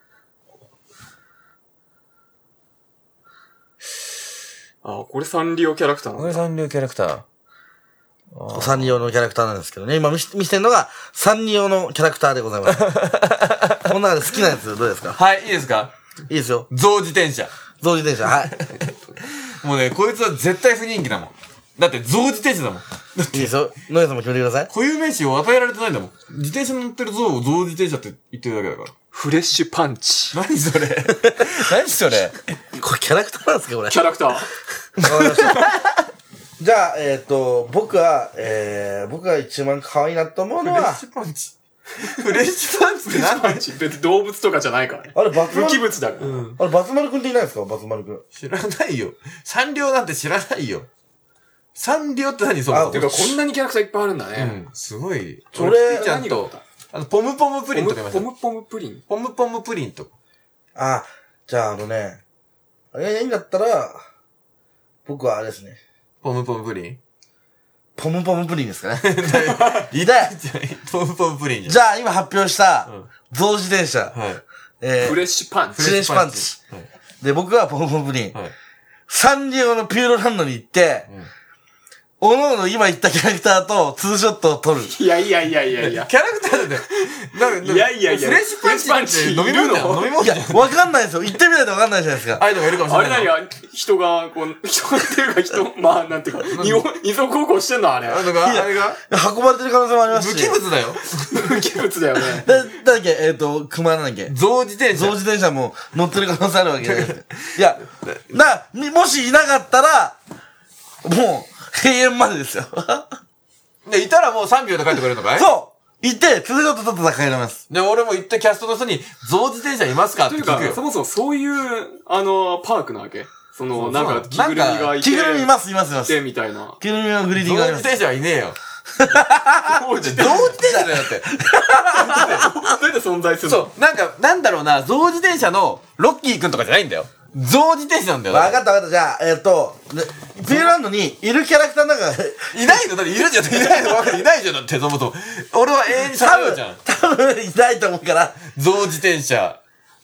あ、これサンリオキャラクターなこれんだ。 サンリオキャラクター。 サンリオのキャラクターなんですけどね。今見せ見せてるのが、サンリオのキャラクターでございます。この中で好きなやつどうですか？ はい、いいですか？ いいですよ。 象自転車。 象自転車、はい。 もうね、こいつは絶対不人気だもん。だって象自転車だもん。 いいですよ。野家さんも決めてください。 固有名詞を与えられてないんだもん。自転車に乗ってる象を象自転車って言ってるだけだから。 フレッシュパンチ。 何それ何それこれキャラクターなんですかこれ。 キャラクター。 わかりました。じゃあ、えっと、僕は、えー、僕が一番可愛いなと思うのは、 フレッシュパンチ。フレッシュパンチって何パンチ。別に動物とかじゃないからね。 あれ、バツ無丸機物だから。 あれ、バツ丸くんっていないですかバツ丸くん。 知らないよ。サンリオなんて知らないよ。サンリオって何そあのてか、こんなにキャラクターいっぱいあるんだうね。 ん、すごい。 俺ちゃんと、あの、ポムポムプリンとかいました。 ポムポムプリン。 ポムポムプリンとか。 あ、じゃあ、あのね、あれがいいんだったら、僕はあれですね。 ポムポムプリンポムポムプリンですかね。痛い。 ポムポムプリンじゃん。 じゃあ、今発表した、象自転車。 はい。 えー、 フレッシュパンチ。 フレッシュパンチ。 はい。 で、僕はポムポムプリン。 はい。 サンリオのピューロランドに行って、おのおの今言ったキャラクターとツーショットを撮る。 いやいやいやいやいや。 キャラクターだよ。なんかいやいやいやフレッシュパンチって飲み物じゃん。飲み物いやじゃん。、 わかんないですよ。行ってみないとわかんないじゃないですか。 アイドルがいるかもしあれない。 れ何が、人が、こう、人がっていうか人、まあ、なんていうか、二足二足歩行してんのあれ。 あれが、あれが運ばれてる可能性もありますし。 無機物だよ。 無機物だよね。 だ、だっけ、えっ、と、熊なんだっけ。 象自転車。 象自転車も乗ってる可能性あるわけじゃないですか。いや、な、みもしいなかったら、もう、永遠までですよ。 で、いたらもうさんびょうで帰ってくれるのかいそう行って、ツーショット撮ったら帰れます。 で、俺も行ってキャストの人に、象自転車いますかってというか、 聞くよ。 そもそもそういう、あの、パークなわけその、 そうなんか、着ぐるみがいて、 着ぐるみいます、います、います。 で、みたいな。 着ぐるみはグリーディング象あります。 自転車はいねえよ。 象自象自転車だよだって。 どうやって存在するのそう、なんか、なんだろうな、象自転車のロッキーくんとかじゃないんだよ。象自転車なんだよ。 わかったわかった。じゃあ、えっ、と、ねピューランドにいるキャラクターの中、 いないのだっているじゃん。いないの分かる。いないじゃん。だって、そもそも。俺は永遠に多分喋るじゃん。、 多分いないと思うから、 象自転車。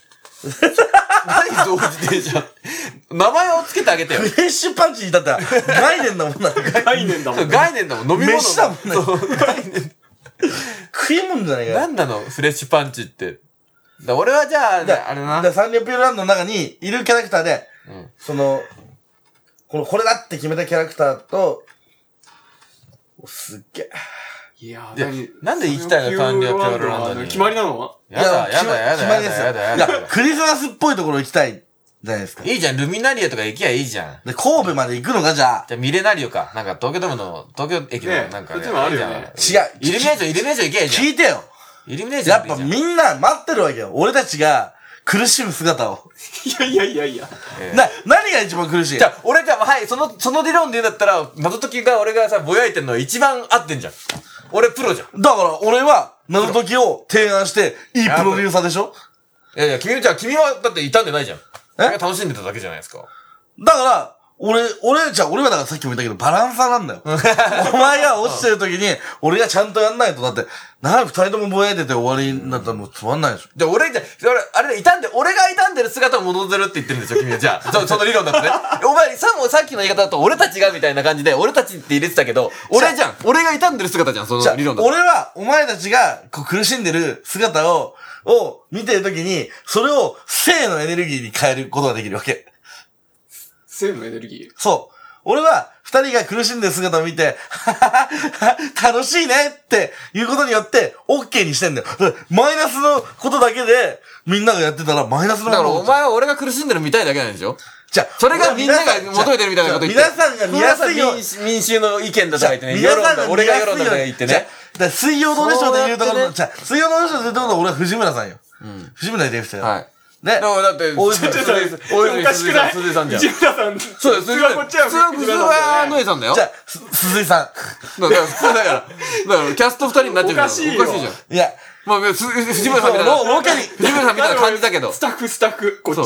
何象自転車名前をつけてあげてよ。 フレッシュパンチに至ったら概念だもんな。 概念だもんね。 概念だもん。飲み物飯だもんねそう概念。 食い物じゃないかよ。 なんなのフレッシュパンチって。だ俺はじゃあ、 だあれな。 だサンリオピューランドの中にいるキャラクターで、 うんその、この、これだって決めたキャラクターと、おすっげえ。 いやいや何なんで行きたいのサンリオピューロランドに。 決まりなのやだ、やだ、やだ、 決まりですよ。 やだ、やいだ。 や、クリスマスっぽいところ行きたいじゃないですか。 いいじゃん、ルミナリアとか行きゃいいじゃん。 で、神戸まで行くのか、じゃあ。 じゃあミレナリオか。なんか東京ドームの、東京駅のねなんかそっちもあるよねいいじゃん違う。 イルミネーション、イルミネーション行けばいいじゃん。 聞いてよ。 イルミネーションやっぱみんな待ってるわけよ。俺たちが苦しむ姿を。 いやいやいやいや。 な、何が一番苦しい？ じゃあ、俺じゃあ、はい、その、その理論で言うんだったら、謎解きが俺がさ、ぼやいてんの一番合ってんじゃん。俺プロじゃん。 だから、俺は、謎解きを提案して、いいプロデューサーでしょ？ いやいや、君、じゃあ君はだって傷んでないじゃん。 え君が楽しんでただけじゃないですか。 だから、俺、俺、じゃあ俺はだからさっきも言ったけど、バランサーなんだよ。お前が落ちてる時に、俺がちゃんとやんないと、だって、なに二人ともぼやいてて終わりになったらもうつまんないでしょ。 じゃあ俺、じゃあ、それあれ、傷んで、俺が傷んでる姿を戻せるって言ってるんですよ、君は。じゃあ、そその理論だとね。お前、さもさっきの言い方だと、俺たちがみたいな感じで、俺たちって入れてたけど、俺じゃん。俺が傷んでる姿じゃん、そじゃあの理論だと。 俺は、お前たちがこう苦しんでる姿を、を見てる時に、それを生のエネルギーに変えることができるわけ。 生のエネルギー。 そう。俺は、二人が苦しんでる姿を見て、はははは楽しいねっていうことによって、オッケーにしてんだよ。だからマイナスのことだけで、みんながやってたらマイナスのだからことお前は俺が苦しんでるみたいだけなんでしょじゃあ、 それがみんなが求めてるみたいなこと言って。 皆さんが見やすいように。 民民衆の意見だとか言ってね。 皆世論だ、 さんが見俺がやすいように世論だとか言ってじゃあね。 だから水曜どうでしょうで言うところの、 そうやってねじゃあ、水曜どうでしょうで言うところの俺は藤村さんよ。藤村ディレクターよ。 はい。 ね。 だからだって、 大泉ちょっと大泉おかしくない鈴井さんじゃん。 内村さん。 そうです、 普通はこっちは普通は、普通は、ノエさんだよ。 じゃあ、す鈴井さだから、普通だから、だから、キャスト二人になってるじゃん。 おかしいよおかしいじゃん。 ん。いや、 まあ、す藤村さんみたいな。 ロロケに藤村さんみたいな感じだけど。 スタッフ、スタッフ、こっそうち。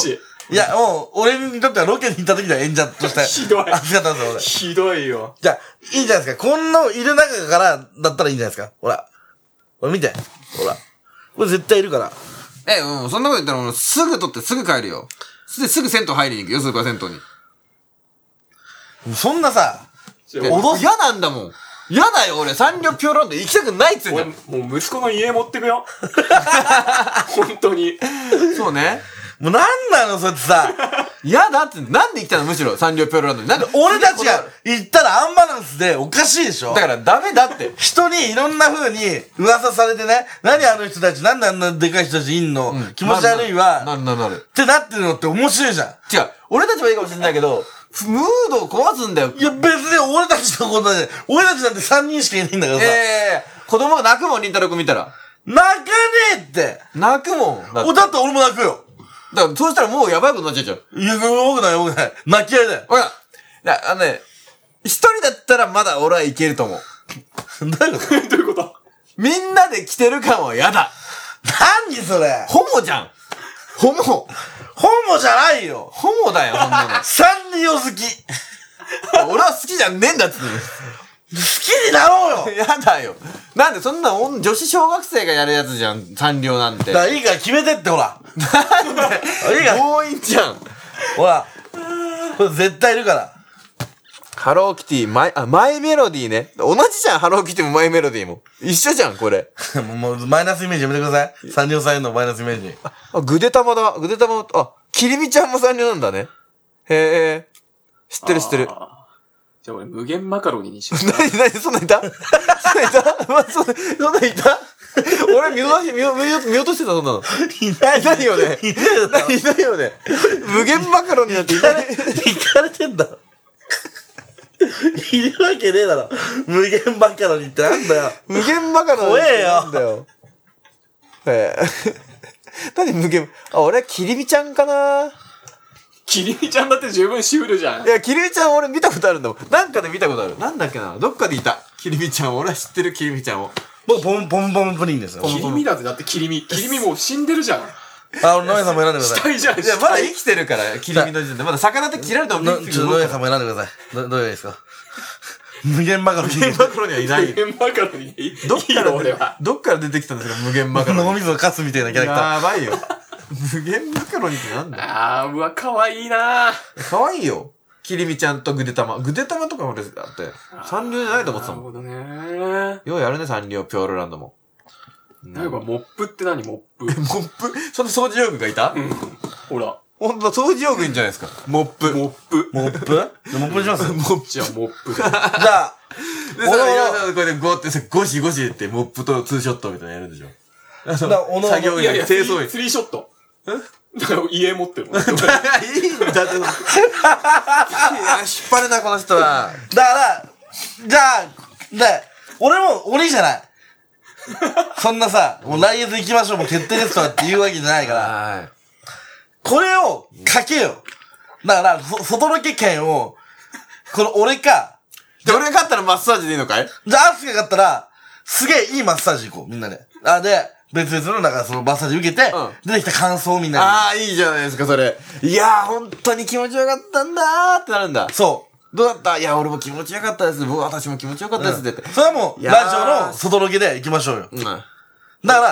いや、もう、俺にとってはロケに行った時には演者として。 ひどい。 熱かったんですよ、俺。 ひどいよ。 じゃあ、いいじゃないですか。こんないる中からだったらいいんじゃないですか。ほら。ほら見て。ほら。これ絶対いるから。 え、うん、そんなこと言ったらもうすぐ取ってすぐ帰るよ。すぐ、すぐ銭湯入りに行くよ、スーパー銭湯に。 そんなさ、 脅す。嫌なんだもん。嫌だよ、俺。サンリオピューロランド行きたくないっつうんだよ。 もう息子の家持ってくよ。本当に。 そうね。 もうなんなの、それってさ。 嫌だって、なんで行ったのむしろ、サンリオピューロランドに。なんで俺たちが行ったらアンバランスでおかしいでしょ。 だからダメだって。 人にいろんな風に噂されてね、何あの人たち、なんであんなでかい人たちいんの、うん、気持ち悪いわ。 なるなるなる。 ってなってるのって面白いじゃん。 違う。俺たちはいいかもしれないけど、ムードを壊すんだよ。 いや、別に俺たちのことで、俺たちなんてさんにんしかいないんだからさ。 ええー、子供が泣くもん、りんたろうくん見たら。 泣かねえって。 泣くもん。 だって、だって俺も泣くよ。 だから、そうしたらもうやばいことになっちゃうじゃん。 いや、よくないよくない。泣き合いだよ。 ほら、あのね、一人だったらまだ俺はいけると思う。 どういうことどういうことみんなで来てる感は嫌だ。 何それホモじゃん。ホモ。 ホモじゃないよ。 ホモだよ、そんなの。 サンリオ好き。 俺は好きじゃねえんだっつって。 好きになろうよ。 やだよ。なんでそんな女子小学生がやるやつじゃん、サンリオなんて。 だからいいから決めてって、ほら。 なんでいいから。強引じゃん。 ほら。これ絶対いるから。 ハローキティ、マイ、あ、マイメロディーね。同じじゃん、ハローキティもマイメロディーも。一緒じゃん、これ。 もう、マイナスイメージやめてください。サンリオさんへのマイナスイメージ。 あ、グデタマだ。グデタマ、あ、キリミちゃんもサンリオなんだね。へえ。知ってる知ってる。 じゃあ俺、無限マカロニにしよう。 なになにそんなんいたそんなんいたま、そんな、そんなんいた俺見逃し、見、見、見落としてた、そんなの。 いない。 いないよね。いないいないよね。無限マカロニなんていない。 行かれてんだろ。いるわけねえだろ。無限マカロニってなんだよ。 無限マカロニってなんだよ。ええ。何無限、あ、俺はキリミちゃんかな。 キリミちゃんだって十分シュールじゃん。 いや、キリミちゃん俺見たことあるんだもん。なんかで見たことある。なんだっけな。どっかでいた。キリミちゃん。俺は知ってるキリミちゃんを。 僕、ポンポンポンプリンですよ。 キリミだって、だってキリミ。キリミもう死んでるじゃん。 あ、俺、ノエさんも選んでください。 死体じゃん。 いや、まだ生きてるから、キリミの時点で。まだ魚って切られたのちょっとノエさんも選んでください。ど、どういうですか無限マカロニ。 無限マカロニはいない。 無限マカロニでいいどっから俺は。 どっから出てきたんですか無限マカロニ。 脳みそカスみたいなキャラクター。 やばいよ。無限マカロニってなんだあー、うわ、かわいいなー。かわいいよ。キリミちゃんとグデタマ。グデタマとかも俺だって、サンリオじゃないと思ってたもん。 なるほどね。 ようやるね、サンリオピョーロランドも。 なんか、モップって何モップ。 モップその掃除用具がいたうん。ほら。 ほんと、掃除用具いいんじゃないですか。モップ。 モップ。 モップモップにしますモップ。 じゃあ、モップで。 じゃあ、 で、それ、いや、これでゴーってさ、ゴシゴシってモップとツーショットみたいなのやるんでしょ。作業員、 いやいや、 清掃員。 スリーショット。だから家持ってるもん。いいんだって。 いや、引っ張るな、この人は。 だから、じゃあ、で、俺も鬼じゃない。そんなさ、もう来月行きましょう、もう決定ですとかって言うわけじゃないから。 はい。 これをかけよ。だから、そ外ロケ券を、この俺か。 で、俺が勝ったらマッサージでいいのかいじゃあ、アスカが勝ったら、すげえいいマッサージ行こう、みんなで。あ、で、別々の、なんかそのマッサージ受けて、うん、出てきた感想をみんなで。 ああ、いいじゃないですか、それ。いやー、本当に気持ちよかったんだーってなるんだ。 そう。 どうだった？いや、俺も気持ちよかったです。僕、私も気持ちよかったですって。 うん、それはもう、ラジオの外ロケで行きましょうよ。うん。だから、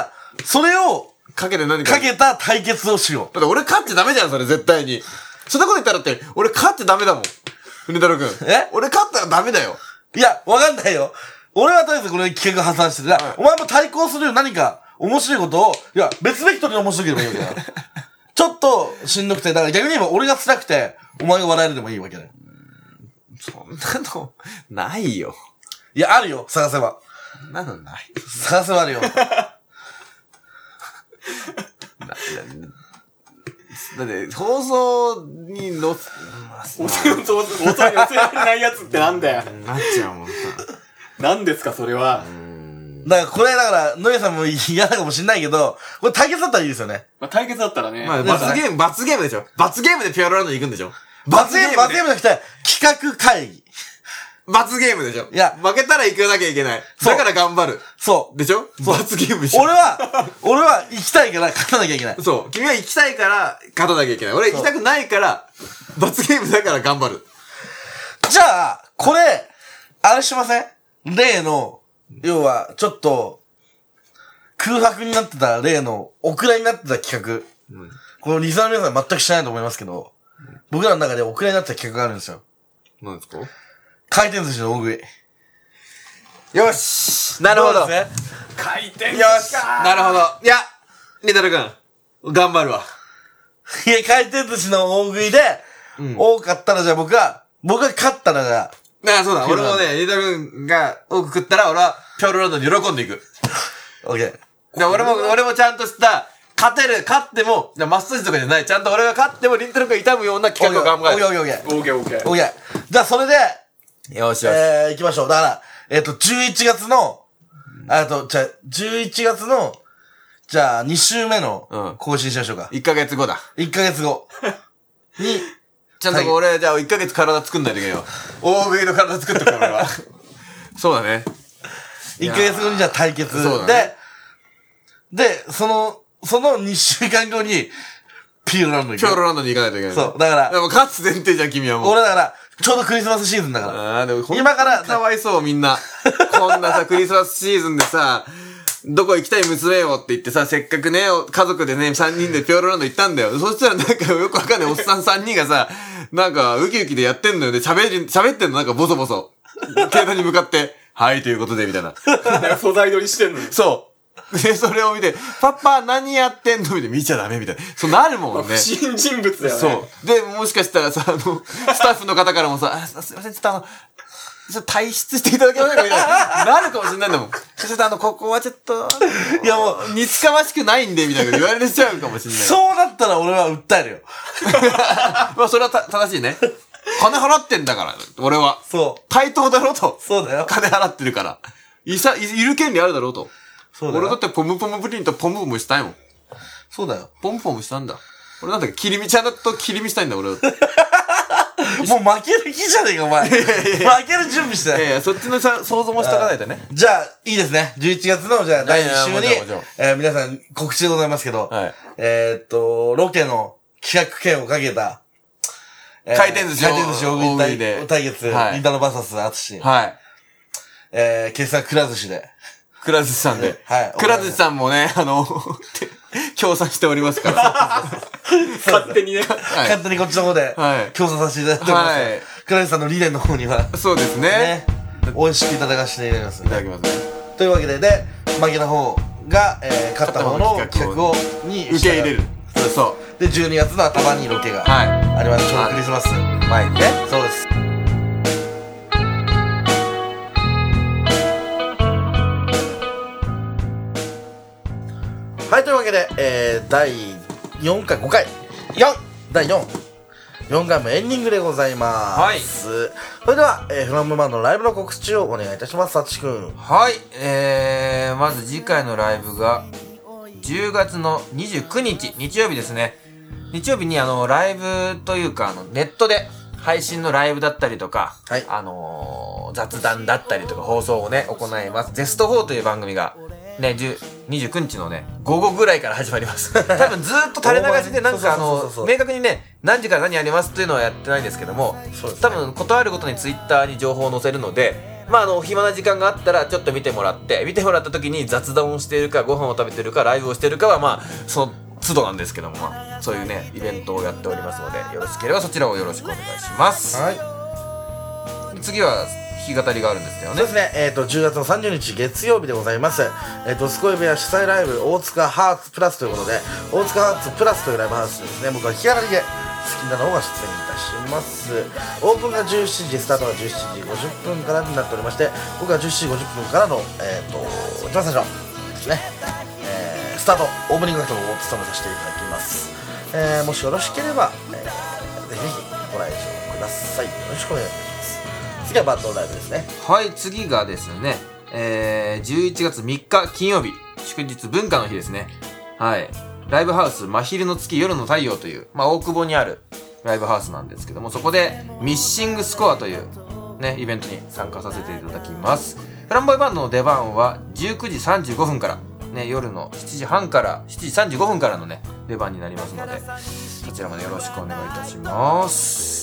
それを、 かけて何かかけた対決をしよう。 だって俺勝っちゃダメじゃん、それ、絶対に。そんなこと言ったらって、俺勝っちゃダメだもん。ふねたろうくん。 え俺勝ったらダメだよ。 いや、わかんないよ。俺はとりあえずこれ企画破産してる。はい、お前も対抗するよ、何か面白いことを、いや、別ベクトルに面白ければいいわけだから。ちょっとしんどくて、だから逆に言えば俺が辛くて、お前が笑えるでもいいわけだよ。 そんなの、ないよ。 いや、あるよ、探せば。 そんなのない。 探せばあるよ。な、 だって、放送にの、放送に寄せられないやつってなんだよ。 なっちゃうもんさ。 何ですか、それは。 だから、これ、だから、ノエさんも嫌だかもしんないけど、これ対決だったらいいですよね。 まあ、対決だったらね。 まあ、罰ゲーム、罰ゲームでしょ。罰ゲームでピュアロランドに行くんでしょ。 罰ゲーム、罰ゲームじゃなくて、企画会議。 罰ゲームでしょ。 いや、 負けたら行かなきゃいけない。だから頑張る。 そう。 でしょ？罰ゲームでしょ。 俺は、俺は行きたいから勝たなきゃいけない。 そう。君は行きたいから勝たなきゃいけない。俺行きたくないから、罰ゲームだから頑張る。 じゃあ、これ、あれしません？例の、要は、ちょっと、空白になってた例の、オクラになってた企画。うん、このリスナーの皆さん全く知らないと思いますけど、うん、僕らの中でオクラになってた企画があるんですよ。 何ですか？ 回転寿司の大食い。 よし！なるほど。 ね、回転寿司よし！なるほど。いや、リタル君、頑張るわ。 いや、回転寿司の大食いで、うん、多かったらじゃあ僕は、僕が勝ったらじゃあ。 ああ、そうだ。俺もね、リタル君が多く食ったら、俺は、ピョロランドに喜んでいく。 オッケー。 で、俺も、俺もちゃんとした、勝てる、勝っても、じゃマッサージとかじゃない。ちゃんと俺が勝っても、リンタル君が痛むような企画を考える。 オッケーオッケーオッケー。オッケーオッケー。 オッケー。じゃあ、それで、 よしよし。 えー、行きましょう。だから、えっと、じゅういちがつの、あと、じゃあ、じゅういちがつの、じゃあ、に週目の、更新しましょうか。 いっかげつごだ。 いっかげつご。に、 ちゃんと俺、じゃあ、いっかげつ体作んないといけないよ。大食いの体作ってく俺は。そうだね。 いっかげつごにじゃあ対決。で、で、その、そのにしゅうかんごに、ピューロランドに行く。ピューロランドに行かないといけない。 そう。だから。 でも勝つ前提じゃん、君はもう。 俺だから、ちょうどクリスマスシーズンだから。 ああ、でも今からかわいそう、みんな。こんなさ、クリスマスシーズンでさ、どこ行きたい娘よって言ってさ、せっかくね、家族でね、さんにんでピョーロランド行ったんだよ。そしたらなんかよくわかんないおっさんさんにんがさ、なんかウキウキでやってんのよ。で、喋り、喋ってんのなんかボソボソ。携帯に向かって、はい、ということで、みたいな。 素材撮りしてんのに。 そう。で、それを見て、パパ何やってんのみたいな。見ちゃダメみたいな。そうなるもんね。 不審人物だよね。 そう。で、もしかしたらさ、あの、スタッフの方からもさ、あ、すいません、ちょっとあの、ちょっと退出していただけませんかみたいな。なるかもしれないんだもん。ちょっとあの、ここはちょっと、 いやもう、 似つかましくないんで、みたいな言われちゃうかもしれない。 そうなったら俺は訴えるよ。 まあ、それはた正しいね。金払ってんだから、俺は。 そう。 対等だろと。 そうだよ。 金払ってるから。いさ、い、いる権利あるだろうと。 そうだよ。 俺だってポムポムプリンとポムポムしたいもん。 そうだよ。 ポムポムしたんだ。俺なんだっけ、キリミちゃんだとキリミしたいんだ、俺は。 もう負ける気じゃねえか、お前。負ける準備して。 いやいや、そっちのさ想像もしとかないとね。 じゃあ、いいですね。じゅういちがつの、じゃあ、だいに週に、えー、皆さん告知でございますけど、 はい、 えーっと、ロケの企画権をかけた、 えー、回転寿司回転寿司大食い対対決、はい、リンタロバーサスアツシ。 はい。 えー、傑作くら寿司で。 くら寿司さんで。 はい。 くら寿司さんもね、あの、協賛しておりますから。 勝手にね。 勝手にこっちの方で、協賛させていただいております。はい。くら寿司さんの理念の方には。 そうですね。ね。 美味しくいただかせていただきます。 いただきますね。 というわけで、で、負けた方が、えー、勝った方の企画を、に受け入れる。 そうそう。で、じゅうにがつの頭にロケが。はい。あります。ちょうどクリスマス。 前にね。 そうです。はい、というわけで、えー、だいよんかい、ごかい、よん! だいよん。よんかいもエンディングでございます。はい。それでは、えー、フランブマンのライブの告知をお願いいたします、さつしくん。 はい。えー、まず次回のライブが、じゅうがつのにじゅうくにち、日曜日ですね。日曜日にあの、ライブというか、あの、ネットで、配信のライブだったりとか、はい、あのー、雑談だったりとか放送をね、行います。ゼストフォーという番組が、ね、にじゅうくにちのね、午後ぐらいから始まります。多分ずーっと垂れ流しでなんかあの、明確にね、何時から何やりますっていうのはやってないんですけども、多分ことあるごとにツイッターに情報を載せるので、まああの、暇な時間があったらちょっと見てもらって、見てもらった時に雑談をしているか、ご飯を食べてるか、ライブをしているかはまあ、その都度なんですけども、まあ、そういうね、イベントをやっておりますので、よろしければそちらをよろしくお願いします。はい。次は、弾き語りがあるんですよね。 そうですね。えっ、ー、と、じゅうがつのさんじゅうにち月曜日でございます。えっ、ー、と、スコイ部屋主催ライブ、大塚ハーツプラスということで、大塚ハーツプラスというライブハウスですね。僕は弾き語りで好きなのが出演いたします。オープンがじゅうしちじ、スタートがじゅうしちじごじゅっぷんからになっておりまして、僕はじゅうしちじごじゅっぷんからの、えっ、ー、と、一番最初ですね。えー、スタート、オープニングアクトを務めさせていただきます。えー、もしよろしければ、えー、ぜひぜひご来場ください。よろしくお願いします。次はバッドライブですね。 はい、次がですね、えー、じゅういちがつみっか金曜日、祝日文化の日ですね。はい。ライブハウス、真昼の月、夜の太陽という、まあ、大久保にあるライブハウスなんですけども、そこで、ミッシングスコアという、 ね、イベントに参加させていただきます。フランボイバンドの出番はじゅうくじさんじゅうごふんから、ね、夜のしちじはんからしちじさんじゅうごふんからのね、出番になりますので、そちらまでよろしくお願いいたします。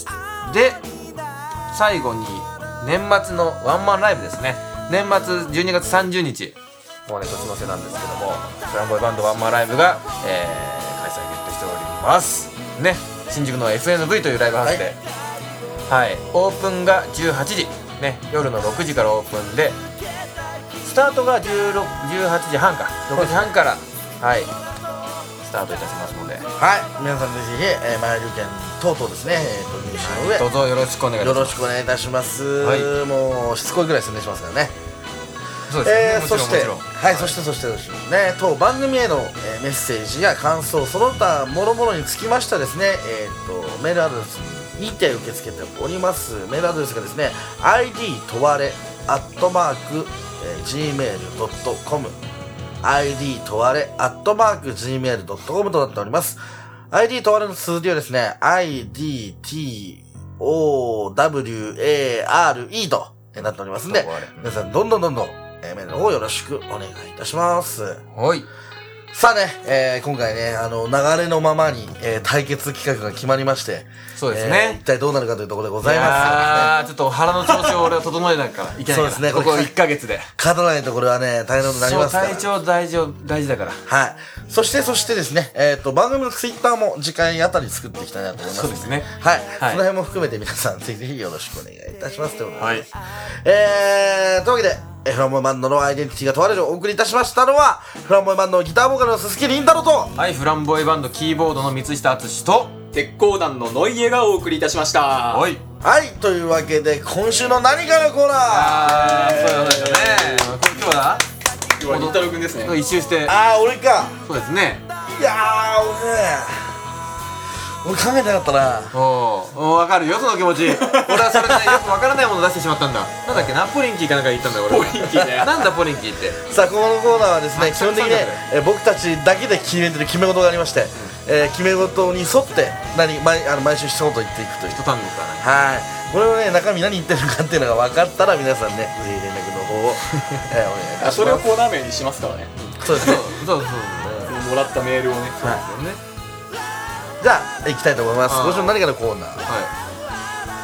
で、最後に年末のワンマンライブですね。年末じゅうにがつさんじゅうにち、もうね、年の瀬なんですけども、フランボイバンドワンマンライブが、えー、開催決定しておりますね。新宿の エスエヌブイ というライブハウスで、はい、はい、オープンがじゅうはちじ、ね、夜のろくじからオープンで、スタートがじゅうろく、じゅうはちじはんか、ろくじはんから、はい、スタートいたしますので、 はい、皆さんぜひ、えー、前流券等々ですね、えー、と入手の上、 どうぞよろしくお願いします。 よろしくお願いいたします、はい、もうしつこいぐらい宣伝しますからね。 そうですね、 えー、そして、はい、そしてそしてそしてね、当番組への、えー、メッセージや感想その他もろもろにつきましたですね、えー、とメールアドレスにて受け付けております。メールアドレスがですね アイディー とわれアットマーク ジーメールドットコム アイディー とわれアットマーク ジーメールドットコム となっております。 アイディー とわれの数字はですね アイディー ティー オー ダブリュー エー アール イー となっておりますんで、皆さんどんどんどんどんメールの方よろしくお願いいたします。 はい。 さあね、えー、今回ね、あの、流れのままに、えー、対決企画が決まりまして、 そうですね、 えー、一体どうなるかというところでございます。 あー、ちょっと腹の調子を俺は整えなきゃいけないから。そうですね、ここいっかげつで。 勝たないとこれはね、大変なことになりますから。 そう、体調大事、大事だから。 はい。そして、そしてですね、えっ、ー、と、番組のツイッターも次回あたり作っていきたいなと思います。 そうですね。 はい。 はい、 その辺も含めて皆さん、ぜひぜひよろしくお願いいたします。ということで。 はい。 えー、というわけで、フランボイバンドのアイデンティティが問われるお送りいたしましたのは、フランボイバンドのギターボーカルの鈴木凛太郎と、 はい、フランボイバンドキーボードの三下敦と、 鉄鋼団のノイエがお送りいたしました。 はい。 はい、というわけで、今週の何かのコーナー。 あー、そうですよね。これ今日は今日は凛太郎くんですね。 一周して。 あー、俺か。 そうですね。 いやー、俺ね。俺考えてなかったな。 おお、分かるよその気持ち。俺はそれで、ね、よく分からないもの出してしまったんだ。なんだっけな、ポリンキーかなんか言ったんだよ俺。 ポリンキーね。 なんだポリンキーって。 さあ、このコーナーはですね、基本的にね、え僕たちだけで決めてる決め事がありまして、うん、えー、決め事に沿って何毎あの毎週一言言っていくという一単語かね。 はい。これをね、中身何言ってるのかっていうのが分かったら皆さんね、ぜひ連絡の方を、えー、お願いいたします。 それをコーナー名にしますからね。 そうですね。 そうそうそうそう。もらったメールをね。 そうですよね。 じゃあ行きたいと思います。今週の何かのコーナー、はい、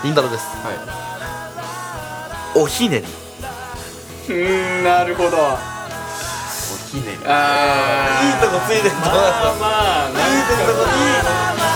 りんたろーです。 はい。 おひねり。 うーん、なるほど。おひねり。 あー、いいとこついてると思います。 まあまあ、いいとこいい。